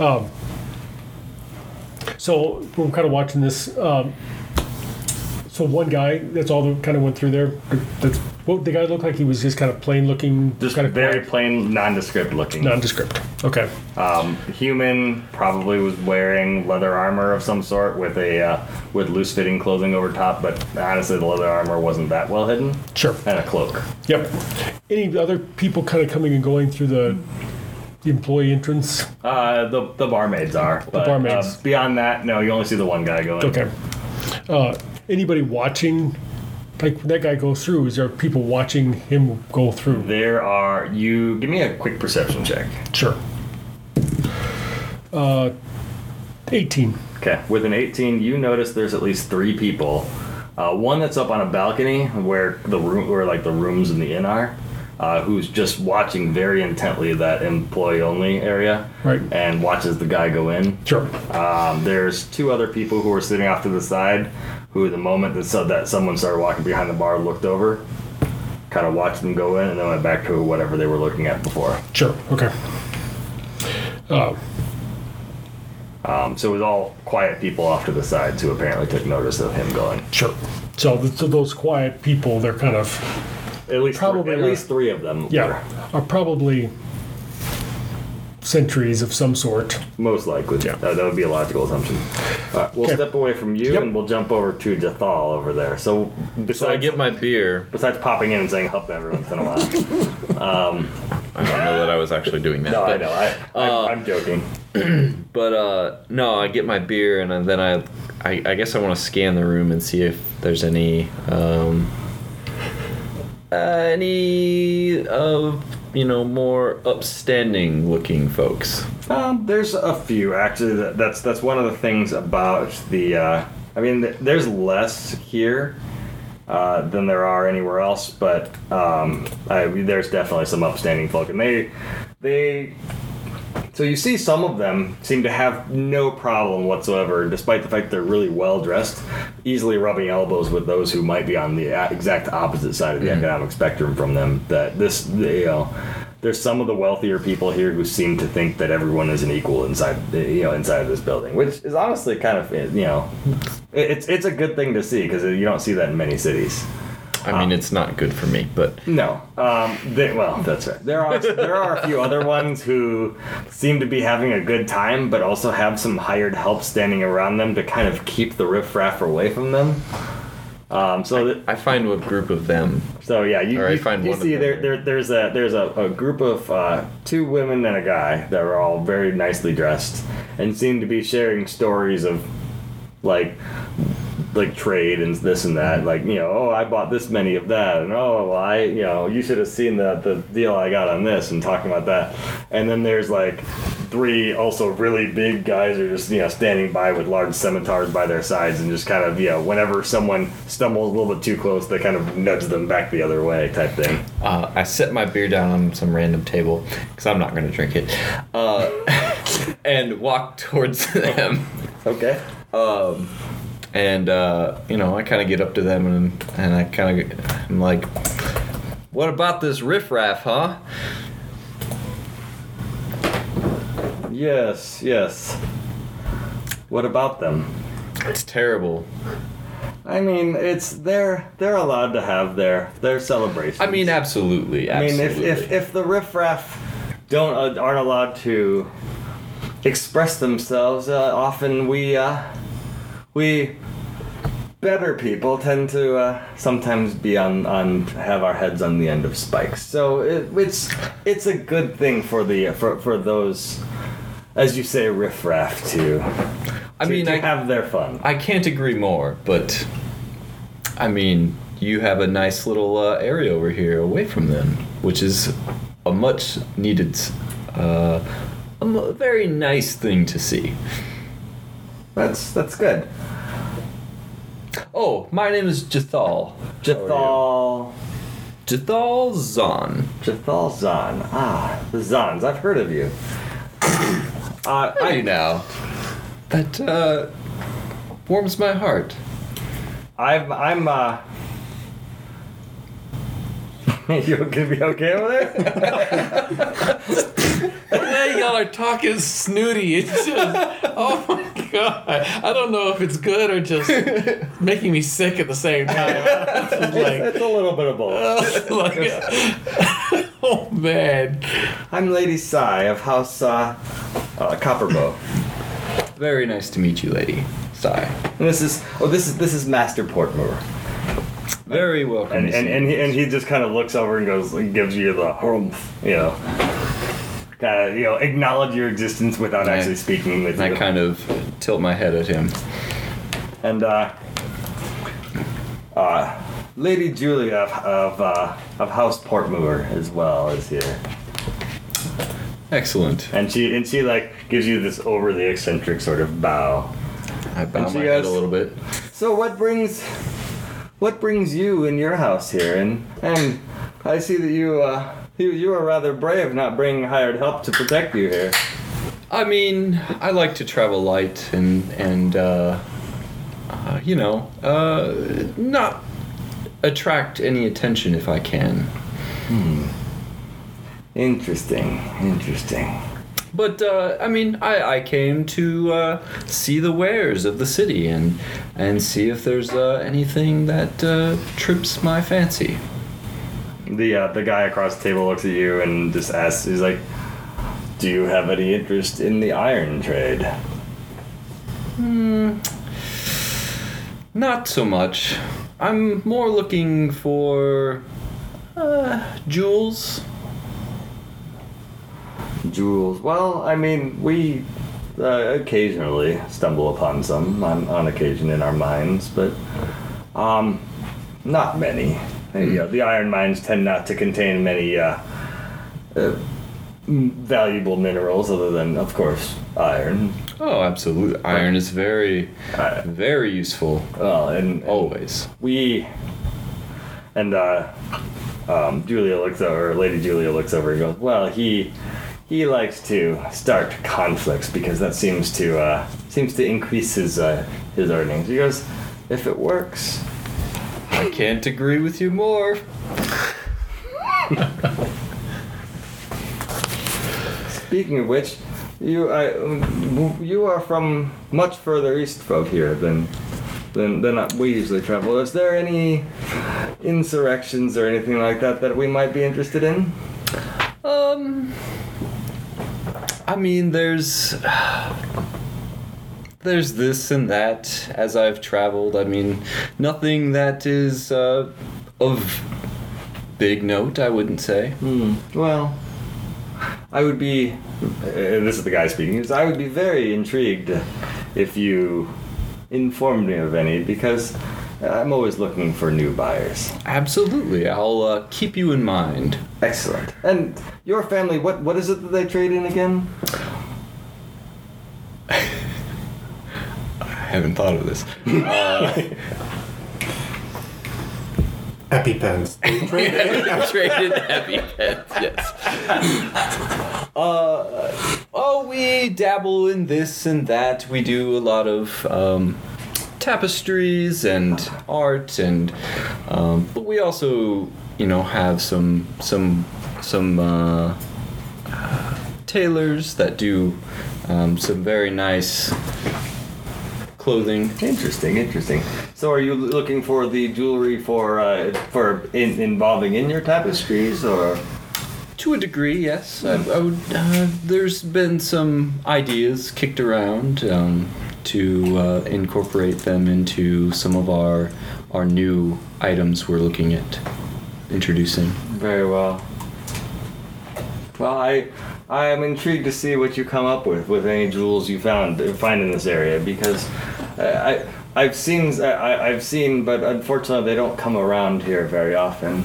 So we're kind of watching this. So one guy, that's all that kind of went through there. That's what the guy looked like. He was just kind of plain looking, Just kind of very plain, nondescript looking. nondescript. Okay. Human, probably was wearing leather armor of some sort with with loose fitting clothing over top, but honestly the leather armor wasn't that well hidden. Sure. And a cloak. Yep. Any other people kind of coming and going through the employee entrance? The barmaids are. But, barmaids. Beyond that, no, you only see the one guy going. Okay. Anybody watching, like when that guy goes through, is there people watching him go through? There are. You give me a quick perception check. Sure. 18. Okay, with an 18, you notice there's at least 3 people. One that's up on a balcony where the rooms in the inn are, who's just watching very intently that employee-only area, Right. and watches the guy go in. Sure. There's 2 other people who are sitting off to the side, who the moment that someone started walking behind the bar looked over, kind of watched them go in, and then went back to whatever they were looking at before. Sure. Okay. So it was all quiet people off to the sides who apparently took notice of him going. Sure. So those quiet people, they're kind of At least Probably at are. least 3 of them. are probably sentries of some sort. Most likely. Yeah. That would be a logical assumption. We'll Okay. step away from you, Yep. and we'll jump over to Jathal over there. So besides, So I get my beer. besides popping in and saying "hup" every once in a while. I don't know that I was actually doing that. No, I but, know. I'm joking. But no, I get my beer and then I guess I want to scan the room and see if there's any more upstanding looking folks. There's a few actually. That's one of the things about the. There's less here than there are anywhere else, but there's definitely some upstanding folk, and they. So you see some of them seem to have no problem whatsoever, despite the fact they're really well dressed, easily rubbing elbows with those who might be on the exact opposite side of the economic spectrum from them. That there's some of the wealthier people here who seem to think that everyone is an equal inside of this building, which is honestly kind of it's a good thing to see because you don't see that in many cities. I mean, it's not good for me, but No. That's right. There are a few other ones who seem to be having a good time, but also have some hired help standing around them to kind of keep the riffraff away from them. I find a group of them. So yeah, you one see of them. there's a group of 2 women and a guy that are all very nicely dressed and seem to be sharing stories of like trade and this and that, I bought this many of that, and you should have seen the deal I got on this, and talking about that. And then there's 3 also really big guys who are just standing by with large scimitars by their sides, and just kind of whenever someone stumbles a little bit too close, they kind of nudge them back the other way type thing. I set my beer down on some random table because I'm not going to drink it, and walk towards them. Okay. And I kind of get up to them and I'm like, "What about this riffraff, huh?" Yes. What about them? It's terrible. I mean, they're allowed to have their celebrations. I mean, absolutely. I mean, if the riffraff aren't allowed to express themselves, often we better people tend to sometimes be on have our heads on the end of spikes. So it's a good thing for those, as you say, riffraff to have their fun. I can't agree more, but I mean, you have a nice little area over here away from them, which is a much needed, a very nice thing to see. That's good. Oh, my name is Jathal. Jathal Zahn. Jathal Zahn. Ah, the Zahns. I've heard of you. How do you now? That warms my heart. I'm you gonna be okay over there? The way y'all are talking snooty, it's just, oh my god. I don't know if it's good or just making me sick at the same time. It's a little bit of both. Oh man. I'm Lady Sai of House Copperbow. Very nice to meet you, Lady Sai. And this is Master Portmore. Very welcome. And he just kind of looks over and goes and gives you the harumph, acknowledge your existence without actually speaking with you. I kind of tilt my head at him. And Lady Julia of House Portmore as well is here. Excellent. And she like gives you this overly eccentric sort of bow. I bow my head a little bit. So what brings you in your house here? And I see that you are rather brave, not bringing hired help to protect you here. I mean, I like to travel light and not attract any attention if I can. Interesting. But I mean, I came to see the wares of the city and see if there's anything that trips my fancy. The guy across the table looks at you and just asks, he's like, do you have any interest in the iron trade? Not so much. I'm more looking for jewels. Jewels. Well, I mean, we occasionally stumble upon some on occasion in our mines, but not many. The iron mines tend not to contain many valuable minerals other than, of course, iron. Oh, absolutely. Iron is very, very useful. And always. Lady Julia looks over and goes, well, he likes to start conflicts because that seems to increase his earnings. He goes, if it works. I can't agree with you more. Speaking of which, you are from much further east folk here than we usually travel. Is there any insurrections or anything like that we might be interested in? I mean, there's this and that as I've traveled. I mean, nothing that is of big note, I wouldn't say. Well, I would be, this is the guy speaking, I would be very intrigued if you informed me of any, because I'm always looking for new buyers. Absolutely. I'll keep you in mind. Excellent. And your family, what is it that they trade in again? I haven't thought of this. EpiPens. Traded EpiPens, yes. We dabble in this and that. We do a lot of tapestries and art, and but we also, have some tailors that do some very nice clothing. Interesting. So, are you looking for the jewelry for involving in your tapestries, or? To a degree, yes. I would. There's been some ideas kicked around to incorporate them into some of our new items we're looking at introducing. Very well. Well, I am intrigued to see what you come up with any jewels you find in this area, because I've seen, but unfortunately they don't come around here very often.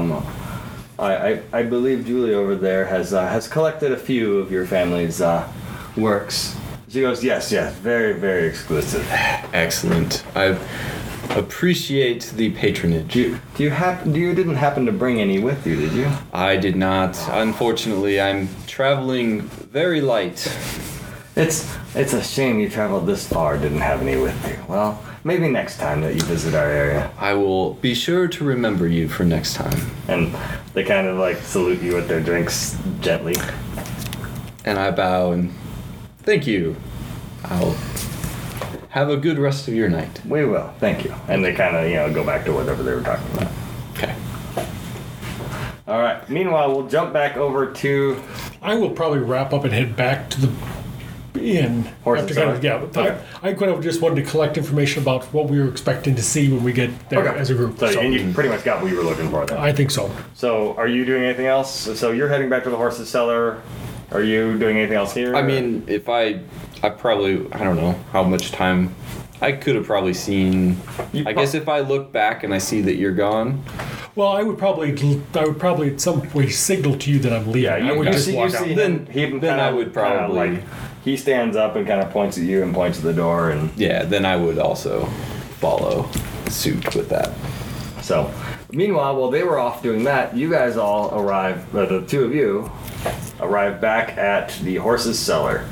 I believe Julie over there has collected a few of your family's works. She goes, yes, very, very exclusive. Excellent. I appreciate the patronage. You didn't happen to bring any with you, did you? I did not. Unfortunately, I'm traveling very light. It's a shame you traveled this far, didn't have any with you. Well, maybe next time that you visit our area. I will be sure to remember you for next time. And they kind of like salute you with their drinks gently. And I bow and thank you. I'll have a good rest of your night. We will, thank you. And they kind of, go back to whatever they were talking about. Okay. All right. Meanwhile, we'll jump back over to... I will probably wrap up and head back to the inn. Horses I kind of just wanted to collect information about what we were expecting to see when we get there as a group. And you pretty much got what you were looking for then. I think so. So, are you doing anything else? So you're heading back to the horses cellar. Are you doing anything else here? I mean, if I probably, I don't know how much time. I could have probably seen. I guess if I look back and I see that you're gone. Well, I would probably in some way signal to you that I'm leaving. Yeah, I would just walk out. Then I would probably. He stands up and kind of points at you and points at the door, and yeah, then I would also follow suit with that. So, meanwhile, while they were off doing that, you guys all arrive. The two of you arrive back at the horses' cellar,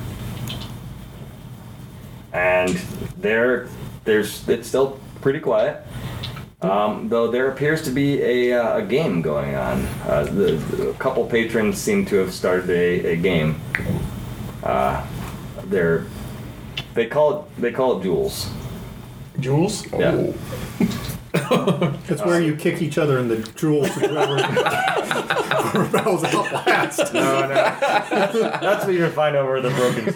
and it's still pretty quiet. Though there appears to be a game going on. A couple patrons seem to have started a game. They call it Jewels. Jewels? Yeah. It's where you kick each other in the jewels to whoever bows out last. No. That's what you're gonna find over the broken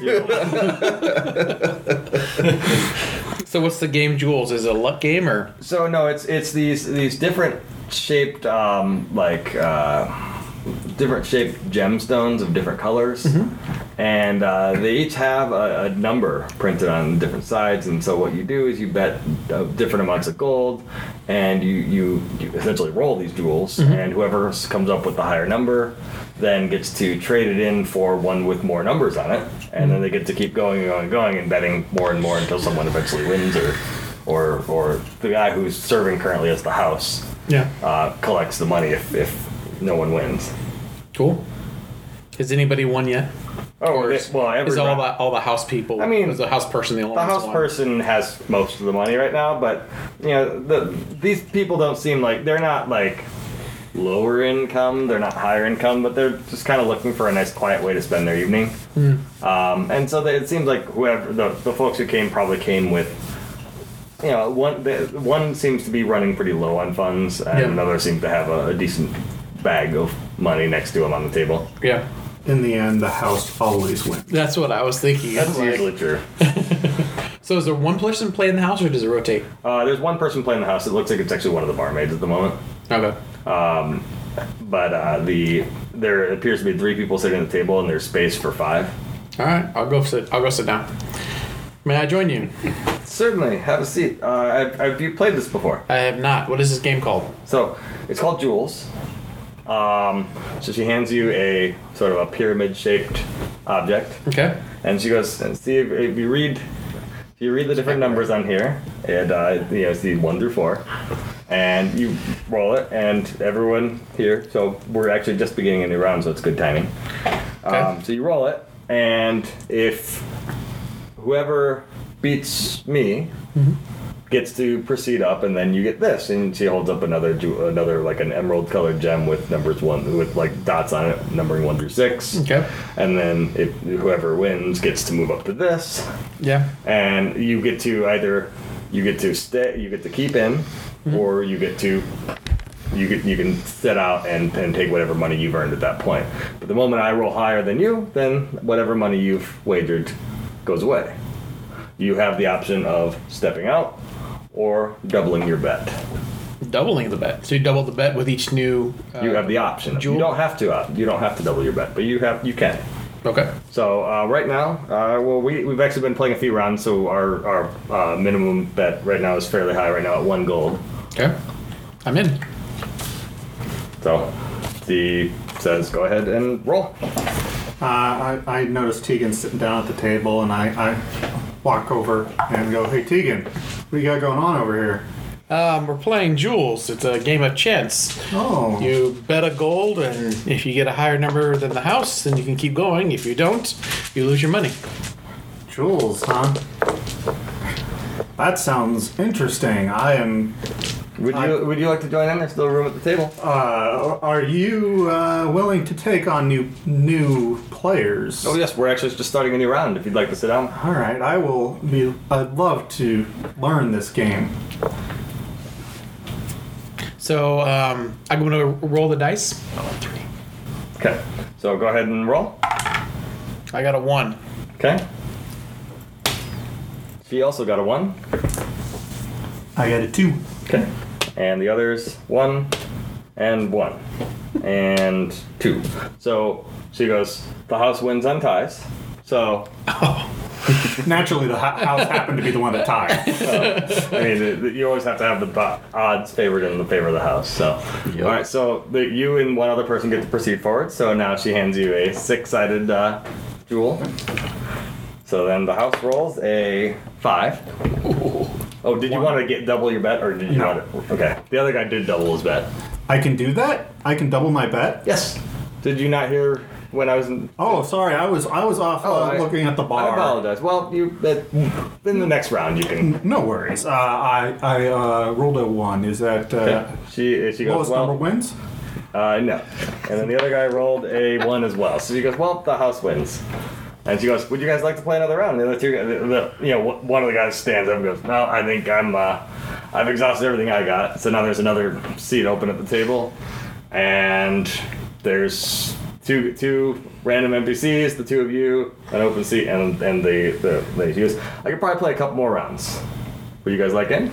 shield. So what's the game Jewels? Is it a luck game or? So no, it's these different shaped different shaped gemstones of different colors, and they each have a number printed on different sides. And so what you do is you bet different amounts of gold, and you essentially roll these jewels, and whoever comes up with the higher number then gets to trade it in for one with more numbers on it, and then they get to keep going and betting more and more until someone eventually wins, or the guy who's serving currently as the house collects the money if no one wins. Cool. Has anybody won yet? Is all the house people? I mean, is the house person the only one? The house person has most of the money right now, but these people don't seem like they're not like lower income. They're not higher income, but they're just kind of looking for a nice, quiet way to spend their evening. And so it seems like whoever the folks who probably came with. One seems to be running pretty low on funds, and another seems to have a decent bag of money next to him on the table. Yeah. In the end, the house always wins. That's what I was thinking. That's usually true. So is there one person playing the house, or does it rotate? There's one person playing the house. It looks like it's actually one of the barmaids at the moment. Okay. But there appears to be 3 people sitting at the table, and there's space for 5. All right, I'll go sit down. May I join you? Certainly. Have a seat. Have you played this before? I have not. What is this game called? So it's called Jewels. So she hands you a sort of a pyramid-shaped object. Okay. And she goes, see if you read the different numbers on here, and see 1 through 4, and you roll it, and everyone here. So we're actually just beginning a new round, so it's good timing. Okay. So you roll it, and if whoever beats me gets to proceed up, and then you get this. And she holds up another like an emerald colored gem with numbers 1 with like dots on it, numbering 1 through 6. Okay. And then if whoever wins gets to move up to this. Yeah. And you get to either stay, you get to keep in, or you get to you can sit out and take whatever money you've earned at that point. But the moment I roll higher than you, then whatever money you've wagered goes away. You have the option of stepping out or doubling your bet. Doubling the bet. So you double the bet with each new. You have the option. jewel? You don't have to. You don't have to double your bet, but you can. Okay. So right now, we've actually been playing a few rounds, so our minimum bet right now is fairly high. Right now at 1 gold. Okay. I'm in. So the says go ahead and roll. I noticed Tegan sitting down at the table, and I walk over and go, "Hey, Tegan, what do you got going on over here?" We're playing Jewels. It's a game of chance. Oh. You bet a gold, and if you get a higher number than the house, then you can keep going. If you don't, you lose your money. Jules, huh? That sounds interesting. Would you like to join in? There's still room at the table. Are you willing to take on new players? Oh yes, we're actually just starting a new round. If you'd like to sit down. All right, I'd love to learn this game. So I'm going to roll the dice. Okay. So go ahead and roll. I got a 1. Okay. She also got a 1. I got a 2. Okay. And the others 1 and 1 and 2. So she goes, the house wins on ties. So Naturally, the house happened to be the one that tied. I mean, you always have to have the odds favored in the favor of the house. So, all right. So you and one other person get to proceed forward. So now she hands you a 6-sided jewel. So then the house rolls a 5. Oh, did you want to get double your bet, or did you No. want to? Okay. The other guy did double his bet. I can do that? I can double my bet? Yes. Did you not hear when I was in? Oh, sorry. I was off looking at the bar. I apologize. Well, in the next round you can. No worries. I rolled a 1. Is that She goes, lowest well, number wins? No. And then the other guy rolled a 1 as well. So she goes, well, the house wins. And she goes, would you guys like to play another round? And the other two, one of the guys stands up and goes, no, I think I've exhausted everything I got. So now there's another seat open at the table, and there's two random NPCs, the two of you, an open seat, and the lady. She goes, I could probably play a couple more rounds. Would you guys like in?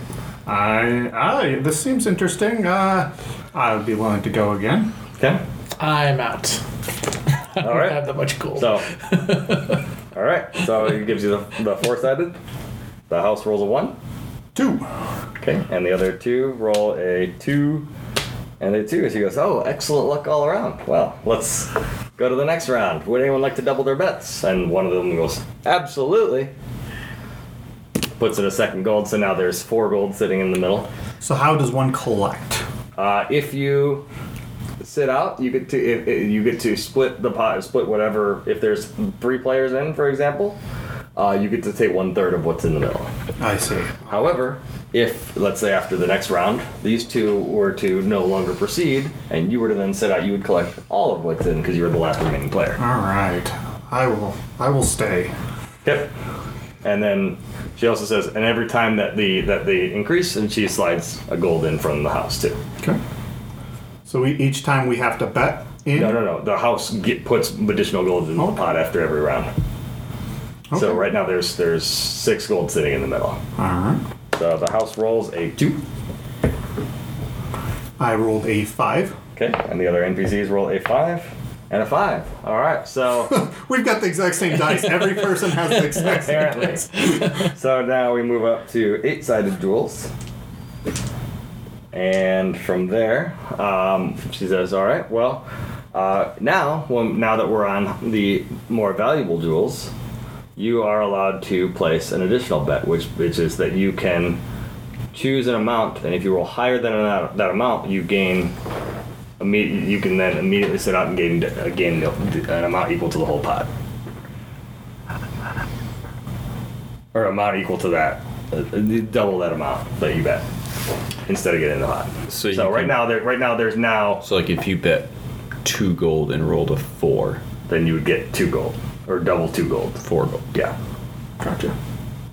This seems interesting. I would be willing to go again. Okay. I'm out. I All don't right. have that much gold. So, all right. So it gives you the 4-sided. The house rolls a 1. 2. Okay, and the other two roll a 2 and a 2. She goes, oh, excellent luck all around. Well, let's go to the next round. Would anyone like to double their bets? And one of them goes, absolutely. Puts in a second gold, so now there's 4 gold sitting in the middle. So how does one collect? If you sit out, you get to split the pot, split whatever. If there's 3 players in, for example, you get to take 1/3 of what's in the middle. I see. However, if, let's say after the next round, these two were to no longer proceed, and you were to then sit out, you would collect all of what's in because you were the last remaining player. All right. I will stay. Yep. And then she also says, and every time that they increase, and she slides a gold in from the house too. Okay. So each time we have to bet in? No. The house puts additional gold in the pot after every round. Okay. So right now there's 6 gold sitting in the middle. All right. So the house rolls a 2. I rolled a 5. Okay, and the other NPCs roll a 5 and a 5. All right, so We've got the exact same dice. Every person has the exact same apparently. dice. So now we move up to 8-sided jewels. And from there, she says, all right, well, now that we're on the more valuable jewels, you are allowed to place an additional bet, which is that you can choose an amount, and if you roll higher than that amount, you gain. You can then immediately sit out and gain an amount equal to the whole pot, or amount equal to that, double that amount that you bet instead of getting the pot. So right now there's now. So like if you bet 2 gold and rolled a 4, then you would get 2 gold. Or double 2 gold. 4 gold. Yeah. Gotcha.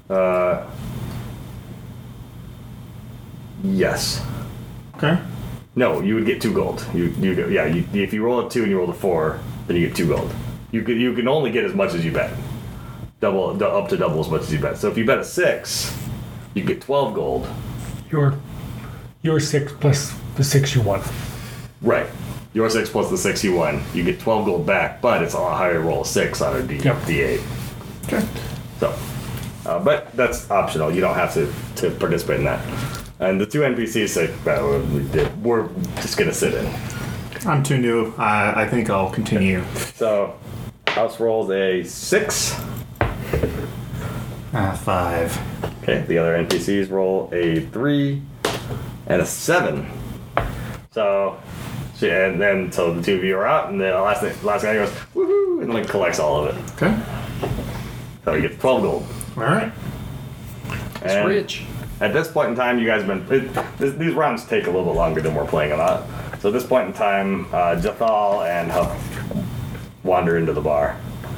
Yes. Okay. No, you would get 2 gold. If you roll a 2 and you roll a 4, then you get 2 gold. You can only get as much as you bet. Up to double as much as you bet. So if you bet a 6, you get 12 gold. Your 6 plus the 6 you won. Right. Your 6 plus the 6 you won. You get 12 gold back, but it's a higher roll of 6 on a D8. Okay. So, but that's optional. You don't have to participate in that. And the 2 NPCs say, we're just going to sit in. I'm too new. I think I'll continue. So, House rolls a 6. 5. Okay, the other NPCs roll a 3 and a 7. So the 2 of you are out, and the last guy goes, woohoo, and collects all of it. Okay. So you get 12 gold. All right. And rich. At this point in time, you guys have been... these rounds take a little bit longer than we're playing them out. So at this point in time, Jathal and Huff wander into the bar.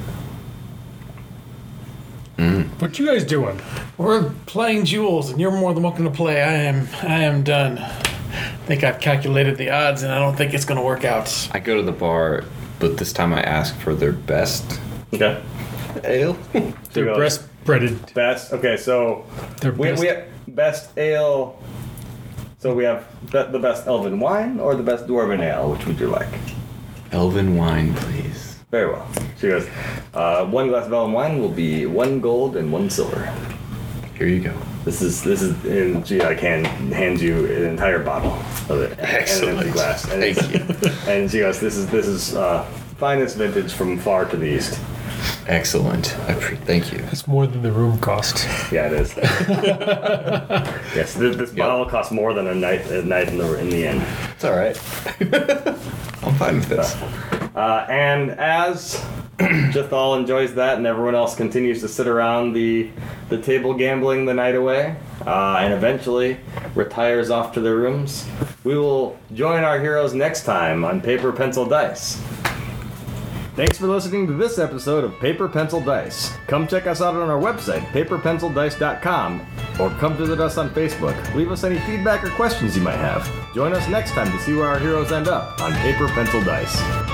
What you guys doing? We're playing Jules, and you're more than welcome to play. I am done. I think I've calculated the odds, and I don't think it's going to work out. I go to the bar, but this time I ask for their best Okay. ale. They're breast-breaded. Best. Okay, so They're we have best ale. So we have the best elven wine or the best dwarven ale. Which would you like? Elven wine, please. Very well. She goes, 1 glass of elven wine will be 1 gold and 1 silver. Here you go. This is, and she hands you an entire bottle of it. Excellent. And an empty glass. And Thank you. And she goes, this is finest vintage from far to the east. Excellent. Thank you. That's more than the room cost. Yeah, it is. Yes, this bottle costs more than a night in the inn. It's all right. I'm fine with this. And as Jathal enjoys that and everyone else continues to sit around the table gambling the night away, and eventually retires off to their rooms, we will join our heroes next time on Paper, Pencil, Dice. Thanks for listening to this episode of Paper, Pencil, Dice. Come check us out on our website, paperpencildice.com, or come visit us on Facebook. Leave us any feedback or questions you might have. Join us next time to see where our heroes end up on Paper, Pencil, Dice.